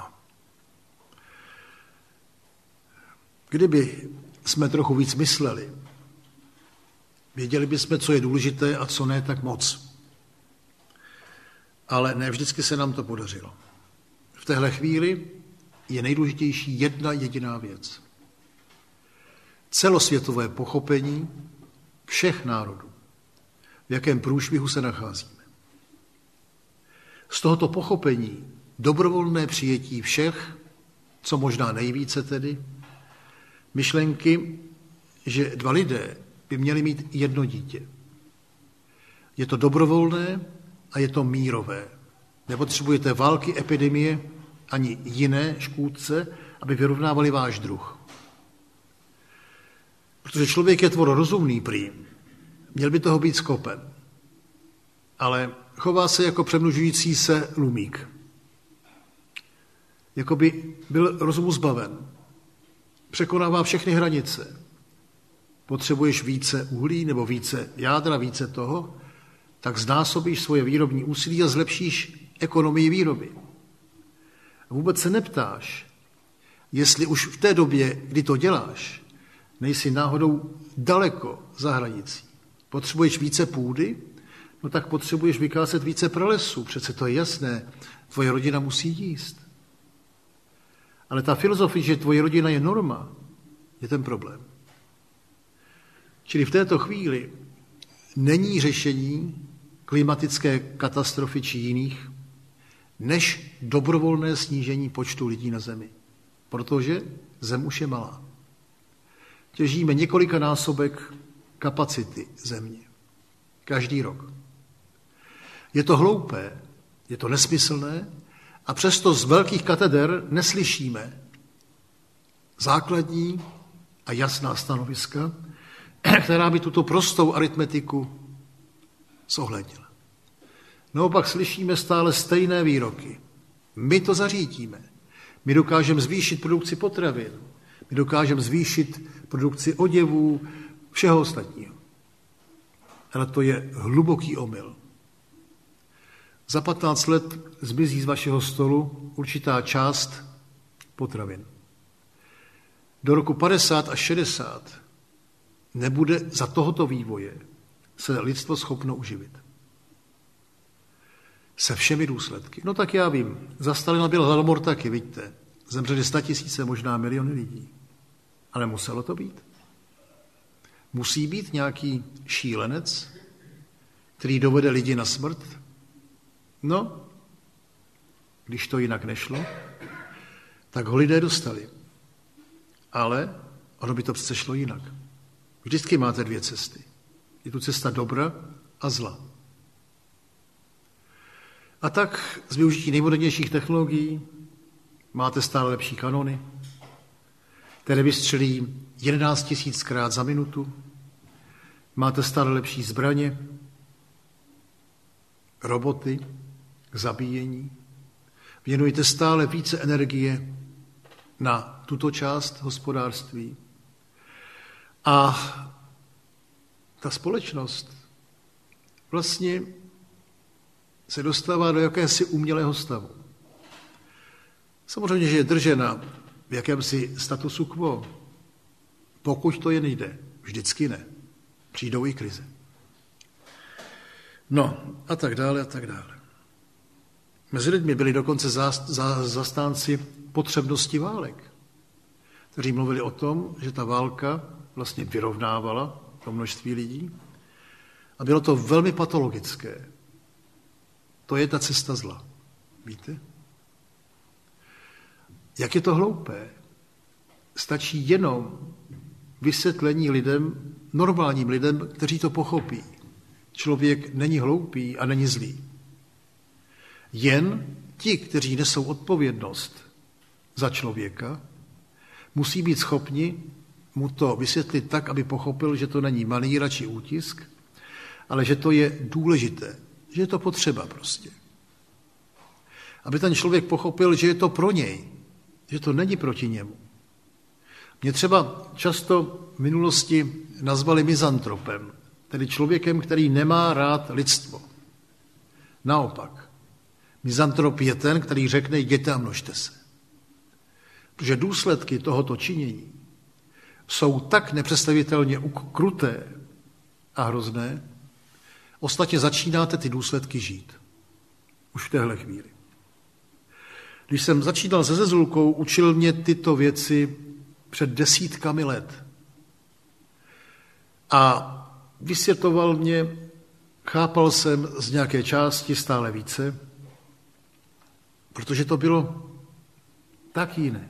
Kdyby jsme trochu víc mysleli, věděli bychom, co je důležité a co ne tak moc. Ale ne vždycky se nám to podařilo. V téhle chvíli je nejdůležitější jedna jediná věc. Celosvětové pochopení všech národů, v jakém průšvihu se nacházíme. Z tohoto pochopení dobrovolné přijetí všech, co možná nejvíce tedy, myšlenky, že dva lidé by měli mít jedno dítě. Je to dobrovolné a je to mírové. Nepotřebujete války, epidemie ani jiné škůdce, aby vyrovnávali váš druh. Protože člověk je tvor rozumný prý, měl by toho být schopen. Ale chová se jako přemnožující se lumík. Jako by byl rozumu zbaven. Překonává všechny hranice. Potřebuješ více uhlí nebo více jádra, více toho, tak znásobíš svoje výrobní úsilí a zlepšíš ekonomii výroby. A vůbec se neptáš, jestli už v té době, kdy to děláš, nejsi náhodou daleko za hranicí. Potřebuješ více půdy, no tak potřebuješ vykázat více pralesů. Přece to je jasné, tvoje rodina musí jíst. Ale ta filozofie, že tvoje rodina je norma, je ten problém. Čili v této chvíli není řešení klimatické katastrofy či jiných, než dobrovolné snížení počtu lidí na zemi. Protože zem už je malá. Těžíme několika násobek kapacity země. Každý rok. Je to hloupé, je to nesmyslné a přesto z velkých kateder neslyšíme základní a jasná stanoviska, která by tuto prostou aritmetiku zohlednila. Naopak slyšíme stále stejné výroky. My to zařídíme. My dokážeme zvýšit produkci potravin. My dokážeme zvýšit produkci oděvů, všeho ostatního. Ale to je hluboký omyl. Za patnáct let zmizí z vašeho stolu určitá část potravin. Do roku padesát až šedesát nebude za tohoto vývoje se lidstvo schopno uživit. Se všemi důsledky. No tak já vím, za Stalina byl hladomor taky, vidíte. Zemřeli statisíce, možná miliony lidí. Ale muselo to být. Musí být nějaký šílenec, který dovede lidi na smrt? No, když to jinak nešlo, tak ho lidé dostali. Ale ono by to přece šlo jinak. Vždycky máte dvě cesty. Je tu cesta dobra a zla. A tak z využití nejmodernějších technologií máte stále lepší kanony, které vystřelí jedenáct tisíckrát za minutu. Máte stále lepší zbraně, roboty k zabíjení. Věnujete stále více energie na tuto část hospodářství. A ta společnost vlastně se dostává do jakési umělého stavu. Samozřejmě, že je držena v jakémsi statusu quo. Pokud to jen jde, vždycky ne. Přijdou i krize. No a tak dále a tak dále. Mezi lidmi byli dokonce zastánci potřebnosti válek, kteří mluvili o tom, že ta válka vlastně vyrovnávala to množství lidí a bylo to velmi patologické. To je ta cesta zla. Víte? Jak je to hloupé? Stačí jenom vysvětlení lidem, normálním lidem, kteří to pochopí. Člověk není hloupý a není zlý. Jen ti, kteří nesou odpovědnost za člověka, musí být schopni mu to vysvětlit tak, aby pochopil, že to není maníra či útisk, ale že to je důležité, že je to potřeba prostě. Aby ten člověk pochopil, že je to pro něj, že to není proti němu. Mě třeba často v minulosti nazvali mizantropem, tedy člověkem, který nemá rád lidstvo. Naopak, mizantrop je ten, který řekne, jděte a množte se. Protože důsledky tohoto činění jsou tak nepředstavitelně kruté a hrozné, ostatně začínáte ty důsledky žít. Už v téhle chvíli. Když jsem začínal se Zezulkou, učil mě tyto věci před desítkami let. A vysvětloval mě, chápal jsem z nějaké části stále více, protože to bylo tak jiné.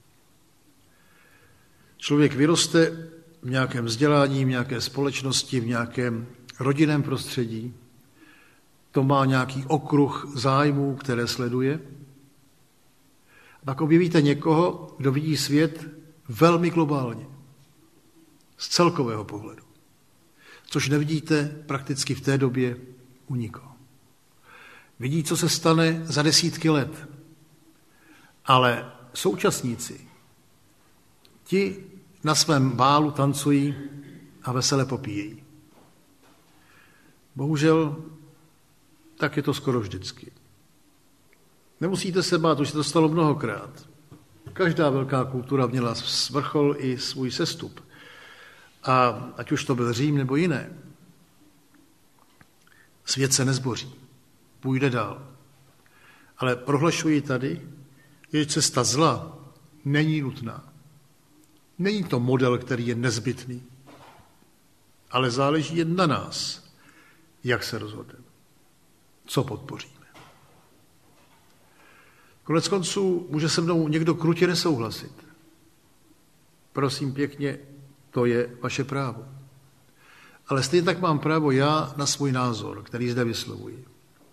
Člověk vyroste v nějakém vzdělání, v nějaké společnosti, v nějakém rodinném prostředí, to má nějaký okruh zájmů, které sleduje. A pak objevíte někoho, kdo vidí svět velmi globálně, z celkového pohledu, což nevidíte prakticky v té době u nikoho. Vidí, co se stane za desítky let, ale současníci, ti na svém bálu tancují a vesele popíjejí. Bohužel, tak je to skoro vždycky. Nemusíte se bát, už se to stalo mnohokrát. Každá velká kultura měla svrchol i svůj sestup. A ať už to byl Řím nebo jiné, svět se nezboří, půjde dál. Ale prohlašuji tady, že cesta zla není nutná. Není to model, který je nezbytný, ale záleží jen na nás, jak se rozhodneme, co podpoříme. Konec konců může se mnou někdo krutě nesouhlasit. Prosím pěkně, to je vaše právo. Ale stejně tak mám právo já na svůj názor, který zde vyslovuji.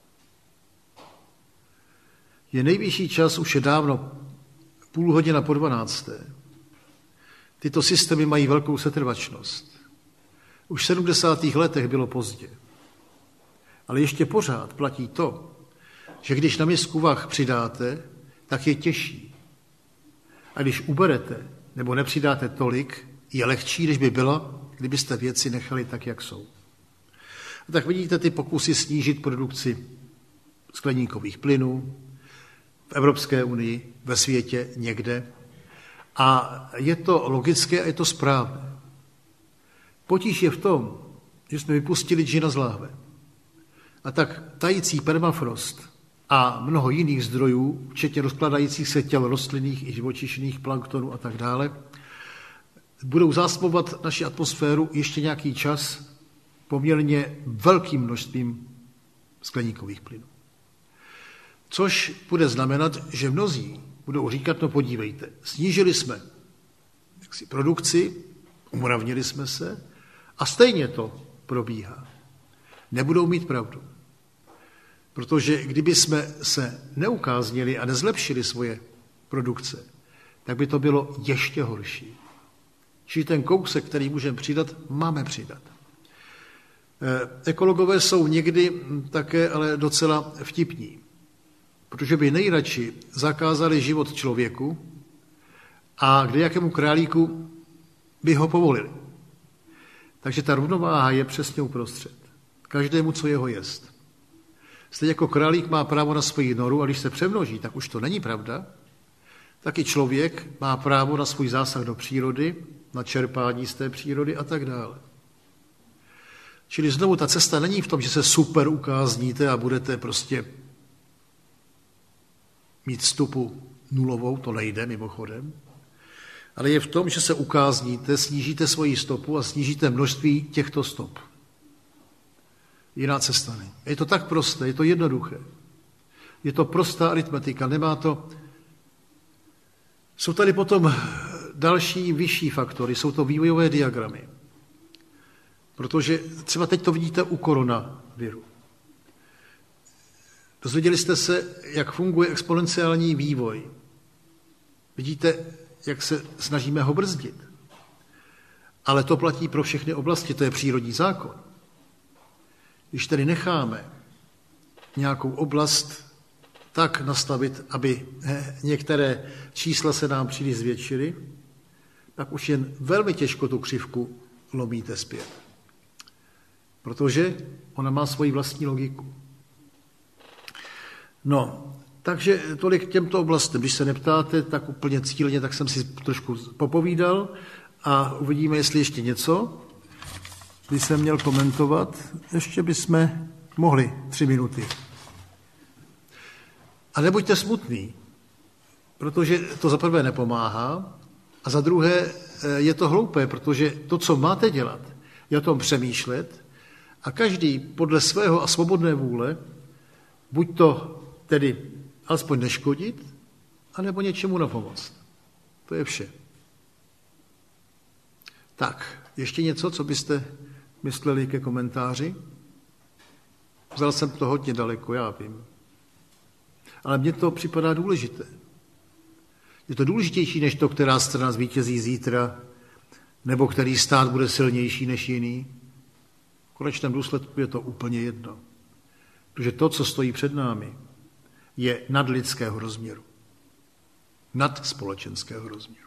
Je nejvyšší čas, už je dávno půl hodina po dvanácté. Tyto systémy mají velkou setrvačnost. Už v sedmdesátých letech bylo pozdě. Ale ještě pořád platí to, že když na misku vah přidáte, tak je těžší. A když uberete nebo nepřidáte tolik, je lehčí, než by bylo, kdybyste věci nechali tak, jak jsou. A tak vidíte ty pokusy snížit produkci skleníkových plynů v Evropské unii, ve světě, někde. A je to logické a je to správné. Potíž je v tom, že jsme vypustili džina z láhve. A tak tající permafrost a mnoho jiných zdrojů, včetně rozkladajících se těl rostlinných i živočišných, planktonů a tak dále, budou zásobovat naši atmosféru ještě nějaký čas poměrně velkým množstvím skleníkových plynů. Což bude znamenat, že mnozí budou říkat, no podívejte, snížili jsme jaksi produkci, umravnili jsme se a stejně to probíhá. Nebudou mít pravdu. Protože kdyby jsme se neukáznili a nezlepšili svoje produkce, tak by to bylo ještě horší. Čili ten kousek, který můžeme přidat, máme přidat. Ekologové jsou někdy také ale docela vtipní, protože by nejradši zakázali život člověku a kde jakému králíku by ho povolili. Takže ta rovnováha je přesně uprostřed. Každému, co jeho jest. Stejně jako králík má právo na svoji noru a když se přemnoží, tak už to není pravda, tak i člověk má právo na svůj zásah do přírody, na čerpání z té přírody a tak dále. Čili znovu ta cesta není v tom, že se super ukázníte a budete prostě mít stopu nulovou, to nejde mimochodem, ale je v tom, že se ukázníte, snížíte svoji stopu a snížíte množství těchto stop. Jiná cesta není. Je to tak prosté, je to jednoduché. Je to prostá aritmetika, nemá to... Jsou tady potom další vyšší faktory, jsou to vývojové diagramy. Protože třeba teď to vidíte u koronaviru. Dozvěděli jste se, jak funguje exponenciální vývoj. Vidíte, jak se snažíme ho brzdit. Ale to platí pro všechny oblasti, to je přírodní zákon. Když tedy necháme nějakou oblast tak nastavit, aby některé čísla se nám příliš zvětšily, tak už jen velmi těžko tu křivku lomíte zpět. Protože ona má svoji vlastní logiku. No, takže tolik k těmto oblastem. Když se neptáte tak úplně cíleně, tak jsem si trošku popovídal a uvidíme, jestli ještě něco by jsem měl komentovat. Ještě bychom mohli tři minuty. A nebuďte smutný, protože to za prvé nepomáhá a za druhé je to hloupé, protože to, co máte dělat, je o tom přemýšlet a každý podle svého a svobodné vůle buď to tedy alespoň neškodit, anebo něčemu napomoct. To je vše. Tak, ještě něco, co byste mysleli ke komentáři? Vzal jsem to hodně daleko, já vím. Ale mně to připadá důležité. Je to důležitější než to, která strana zvítězí zítra, nebo který stát bude silnější než jiný. V konečném důsledku je to úplně jedno. Protože to, co stojí před námi, je nadlidského rozměru. Nad společenského rozměru.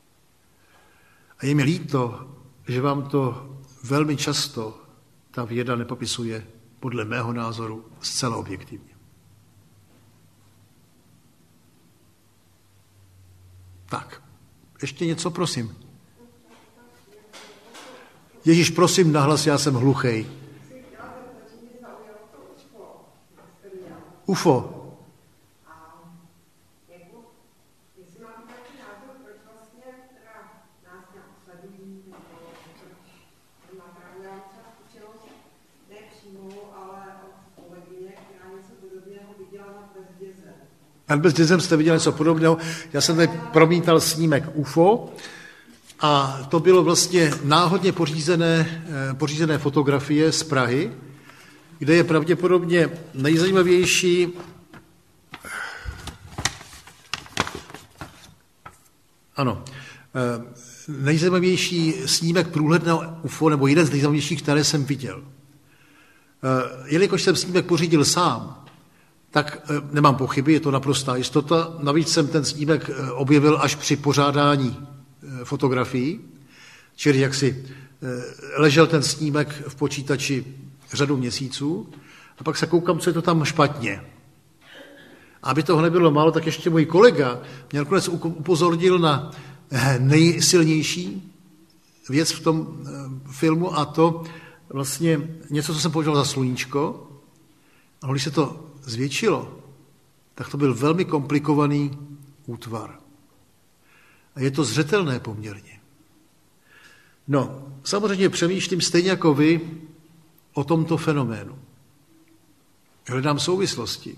A je mi líto, že vám to velmi často ta věda nepopisuje podle mého názoru zcela objektivně. Tak, ještě něco, prosím. Ježíš, prosím, nahlas, já jsem hluchej. U F O. Nad Bezdězem jste viděl něco podobného. Já jsem tady promítal snímek U F O a to bylo vlastně náhodně pořízené, pořízené fotografie z Prahy, kde je pravděpodobně nejzajímavější ano, nejzajímavější snímek průhledného U F O, nebo jeden z nejzajímavějších, které jsem viděl. Jelikož jsem snímek pořídil sám, tak nemám pochyby, je to naprostá jistota. Navíc jsem ten snímek objevil až při pořádání fotografií, čili jak si ležel ten snímek v počítači řadu měsíců a pak se koukám, co je to tam špatně. Aby toho nebylo málo, tak ještě můj kolega mě nakonec upozornil na nejsilnější věc v tom filmu, a to vlastně něco, co jsem považoval za sluníčko. A když se to zvětšilo, tak to byl velmi komplikovaný útvar. A je to zřetelné poměrně. No, samozřejmě přemýšlím stejně jako vy o tomto fenoménu. Hledám souvislosti.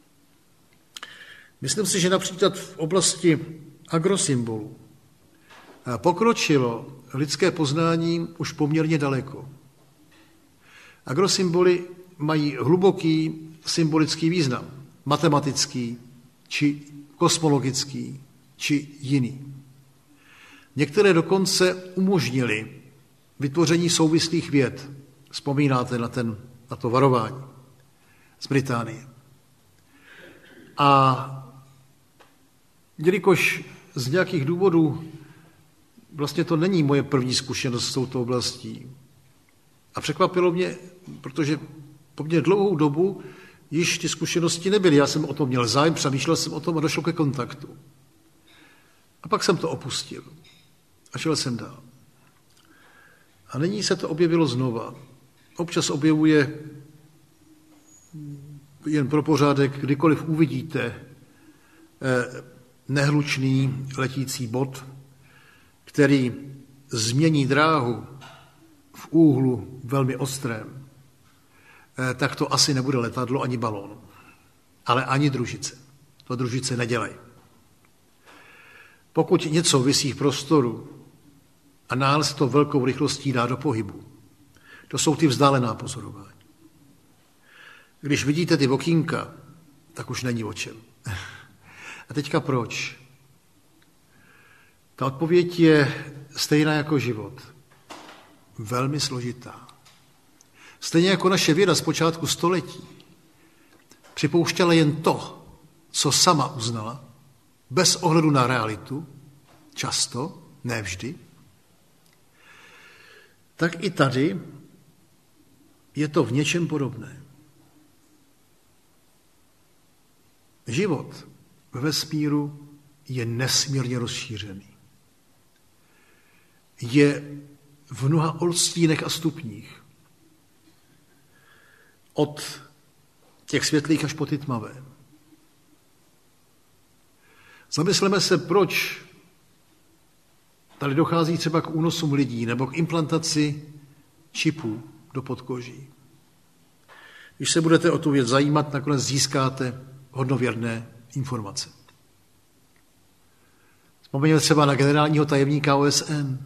Myslím si, že například v oblasti agrosymbolů pokročilo lidské poznání už poměrně daleko. Agrosymboly mají hluboký symbolický význam, matematický, či kosmologický, či jiný. Některé dokonce umožnili vytvoření souvislých věd. Vzpomínáte na, ten, na to varování z Británie. A jelikož z nějakých důvodů vlastně to není moje první zkušenost s touto oblastí. A překvapilo mě, protože po mě dlouhou dobu již ty zkušenosti nebyly. Já jsem o tom měl zájem, přemýšlel jsem o tom a došlo ke kontaktu. A pak jsem to opustil a šel jsem dál. A nyní se to objevilo znova. Občas objevuje jen pro pořádek, kdykoliv uvidíte nehlučný letící bod, který změní dráhu v úhlu velmi ostrém, tak to asi nebude letadlo ani balón, ale ani družice. To družice nedělají. Pokud něco visí v prostoru a náhle se to velkou rychlostí dá do pohybu, to jsou ty vzdálená pozorování. Když vidíte ty okýnka, tak už není o čem. A teďka proč? Ta odpověď je stejná jako život. Velmi složitá. Stejně jako naše věda z počátku století připouštěla jen to, co sama uznala, bez ohledu na realitu, často, ne vždy, tak i tady je to v něčem podobné. Život ve vesmíru je nesmírně rozšířený. Je v mnoha odstínech a stupních. Od těch světlých až po ty tmavé. Zamysleme se, proč tady dochází třeba k únosům lidí nebo k implantaci čipů do podkoží. Když se budete o tu věc zajímat, nakonec získáte hodnověrné informace. Vzpomeňme třeba na generálního tajemníka O S N.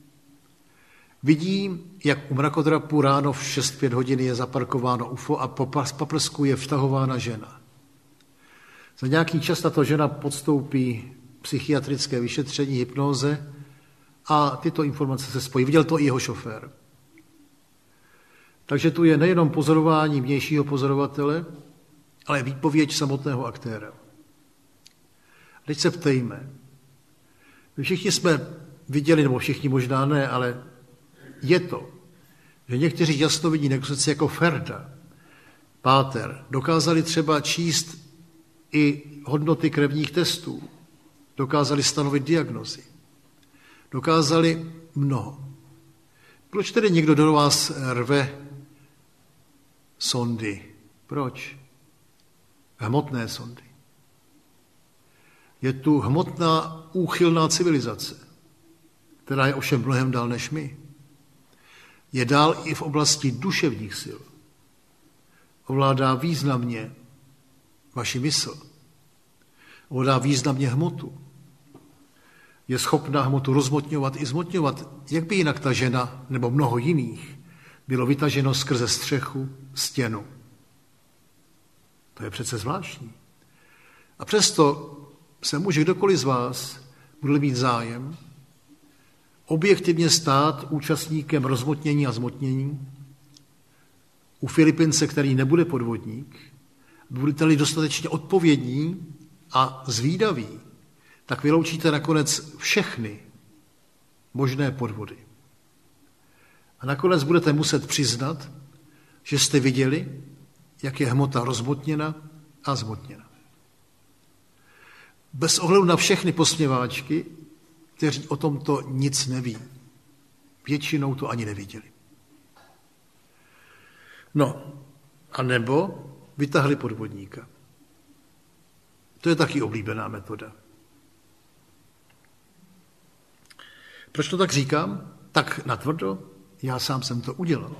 Vidí, jak u mrakodrapu ráno v šest pět hodin je zaparkováno U F O a po paprsku je vtahována žena. Za nějaký čas tato žena podstoupí psychiatrické vyšetření, hypnóze a tyto informace se spojí. Viděl to i jeho šofér. Takže tu je nejenom pozorování vnějšího pozorovatele, ale výpověď samotného aktéra. Teď se ptejme. My všichni jsme viděli, nebo všichni možná ne, ale je to, že někteří jasnovidní nekrosci jako Ferda, Páter, dokázali třeba číst i hodnoty krevních testů, dokázali stanovit diagnózy, dokázali mnoho. Proč tedy někdo do vás rve sondy? Proč? Hmotné sondy. Je tu hmotná úchylná civilizace, která je ovšem mnohem dál než my. Je dál i v oblasti duševních sil. Ovládá významně vaši mysl. Ovládá významně hmotu. Je schopná hmotu rozmotňovat i zmotňovat. Jak by jinak ta žena nebo mnoho jiných bylo vytaženo skrze střechu, stěnu? To je přece zvláštní. A přesto se může kdokoliv z vás, bude mít zájem, objektivně stát účastníkem rozmotnění a zmotnění. U Filipince, který nebude podvodník, budete-li dostatečně odpovědní a zvídaví, tak vyloučíte nakonec všechny možné podvody. A nakonec budete muset přiznat, že jste viděli, jak je hmota rozmotněna a zmotněna. bez ohledu na všechny posměváčky, kteří o tomto nic neví. Většinou to ani neviděli. No, a nebo vytahli podvodníka. To je taky oblíbená metoda. Proč to tak říkám? Tak natvrdo, já sám jsem to udělal.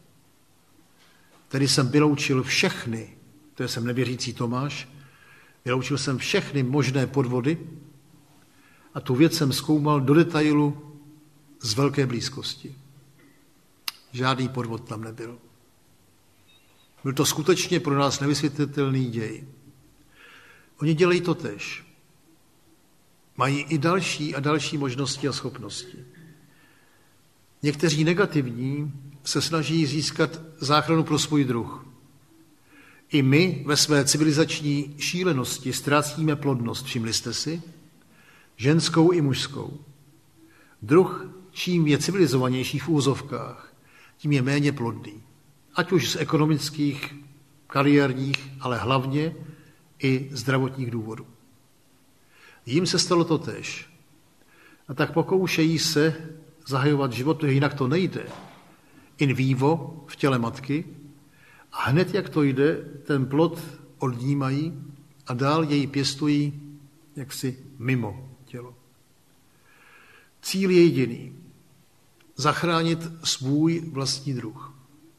Tedy jsem vyloučil všechny, to je jsem nevěřící Tomáš, vyloučil jsem všechny možné podvody a tu věc jsem zkoumal do detailu z velké blízkosti. Žádný podvod tam nebyl. Byl to skutečně pro nás nevysvětlitelný děj. Oni dělají to též. Mají i další a další možnosti a schopnosti. Někteří negativní se snaží získat záchranu pro svůj druh. I my ve své civilizační šílenosti ztrácíme plodnost, všimli jste si, ženskou i mužskou. Druh, čím je civilizovanější v úzovkách, tím je méně plodný. Ať už z ekonomických, kariérních, ale hlavně i zdravotních důvodů. Jím se stalo to též. A tak pokoušejí se zahajovat život, jinak to nejde. In vivo, v těle matky, a hned jak to jde, ten plod odnímají a dál jej pěstují jaksi mimo tělo. Cíl je jediný. Zachránit svůj vlastní druh.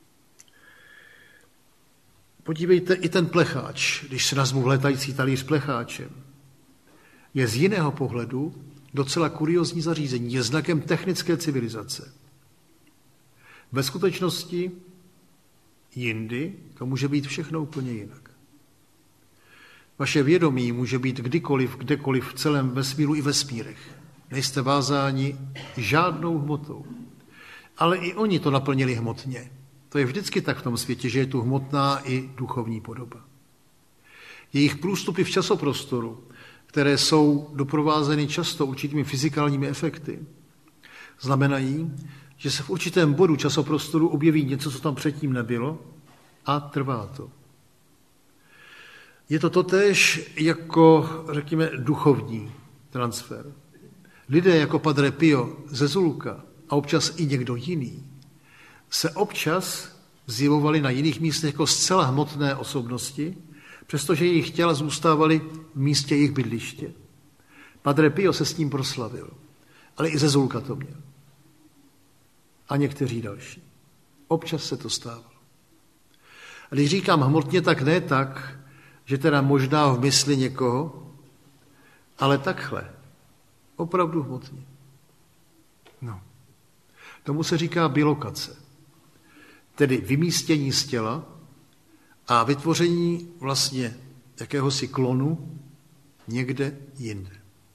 Podívejte, i ten plecháč, když se nazvu létající talíř plecháčem, je z jiného pohledu docela kuriózní zařízení, je znakem technické civilizace. Ve skutečnosti jindy to může být všechno úplně jinak. Vaše vědomí může být kdykoliv, kdekoliv v celém vesmíru i vesmírech. Nejste vázáni žádnou hmotou. Ale i oni to naplnili hmotně. To je vždycky tak v tom světě, že je tu hmotná i duchovní podoba. Jejich průstupy v časoprostoru, které jsou doprovázeny často určitými fyzikálními efekty, znamenají, že se v určitém bodu časoprostoru objeví něco, co tam předtím nebylo, a trvá to. Je to totéž jako, řekněme, duchovní transfer. Lidé jako Padre Pio ze Zulka a občas i někdo jiný se občas zjevovali na jiných místech jako zcela hmotné osobnosti, přestože jejich těla zůstávaly v místě jejich bydliště. Padre Pio se s tím proslavil, ale i ze Zulka to měl. A někteří další. Občas se to stávalo. A když říkám hmotně, tak ne tak, že teda možná v mysli někoho, ale takhle. Opravdu hmotně. No. Tomu se říká bilokace. Tedy vymístění z těla a vytvoření vlastně jakéhosi klonu někde jinde.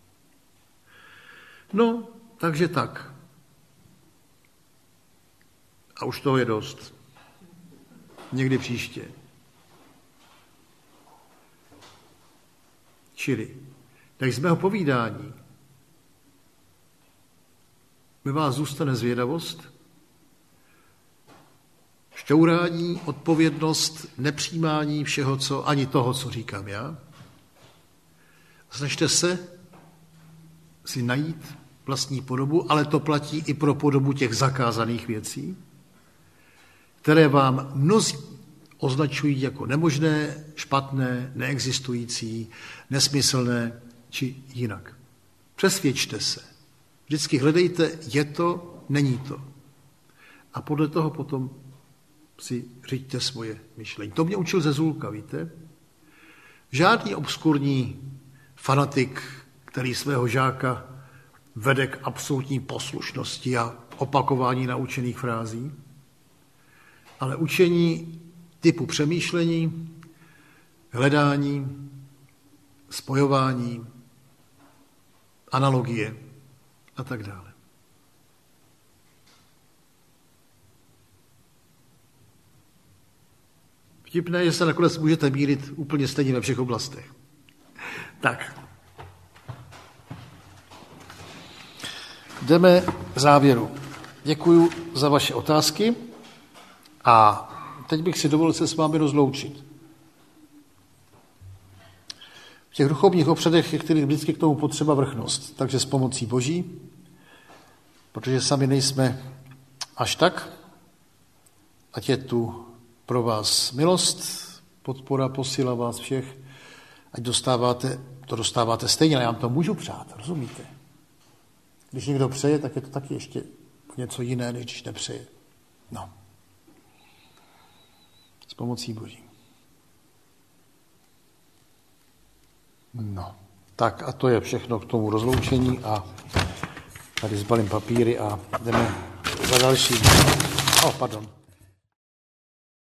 No, takže tak. A už toho je dost. Někdy příště. Čili, tak z mého povídání ve vás zůstane zvědavost, šťourání, odpovědnost, nepřijímání všeho, co, ani toho, co říkám já. Snažte se si najít vlastní podobu, ale to platí i pro podobu těch zakázaných věcí, které vám mnozí označují jako nemožné, špatné, neexistující, nesmyslné či jinak. Přesvědčte se. Vždycky hledejte, je to, není to. A podle toho potom si řiďte svoje myšlení. To mě učil ze Zulka, víte? Žádný obskurní fanatik, který svého žáka vede k absolutní poslušnosti a opakování naučených frází, ale učení typu přemýšlení, hledání, spojování, analogie a tak dále. Vtipné, že se nakonec můžete mýlit úplně stejně ve všech oblastech. Tak. Jdeme k závěru. Děkuji za vaše otázky a teď bych si dovolil se s vámi rozloučit. V těch duchovních obřadech je který vždycky k tomu potřeba vrchnost, takže s pomocí Boží, protože sami nejsme až tak, ať je tu pro vás milost, podpora, posila vás všech, ať dostáváte, to dostáváte stejně, ale já vám to můžu přát, rozumíte? Když někdo přeje, tak je to taky ještě něco jiné, než když nepřeje. No. S pomocí Boží. No. Tak a to je všechno k tomu rozloučení a tady zbalím papíry a jdeme za další. Oh, pardon.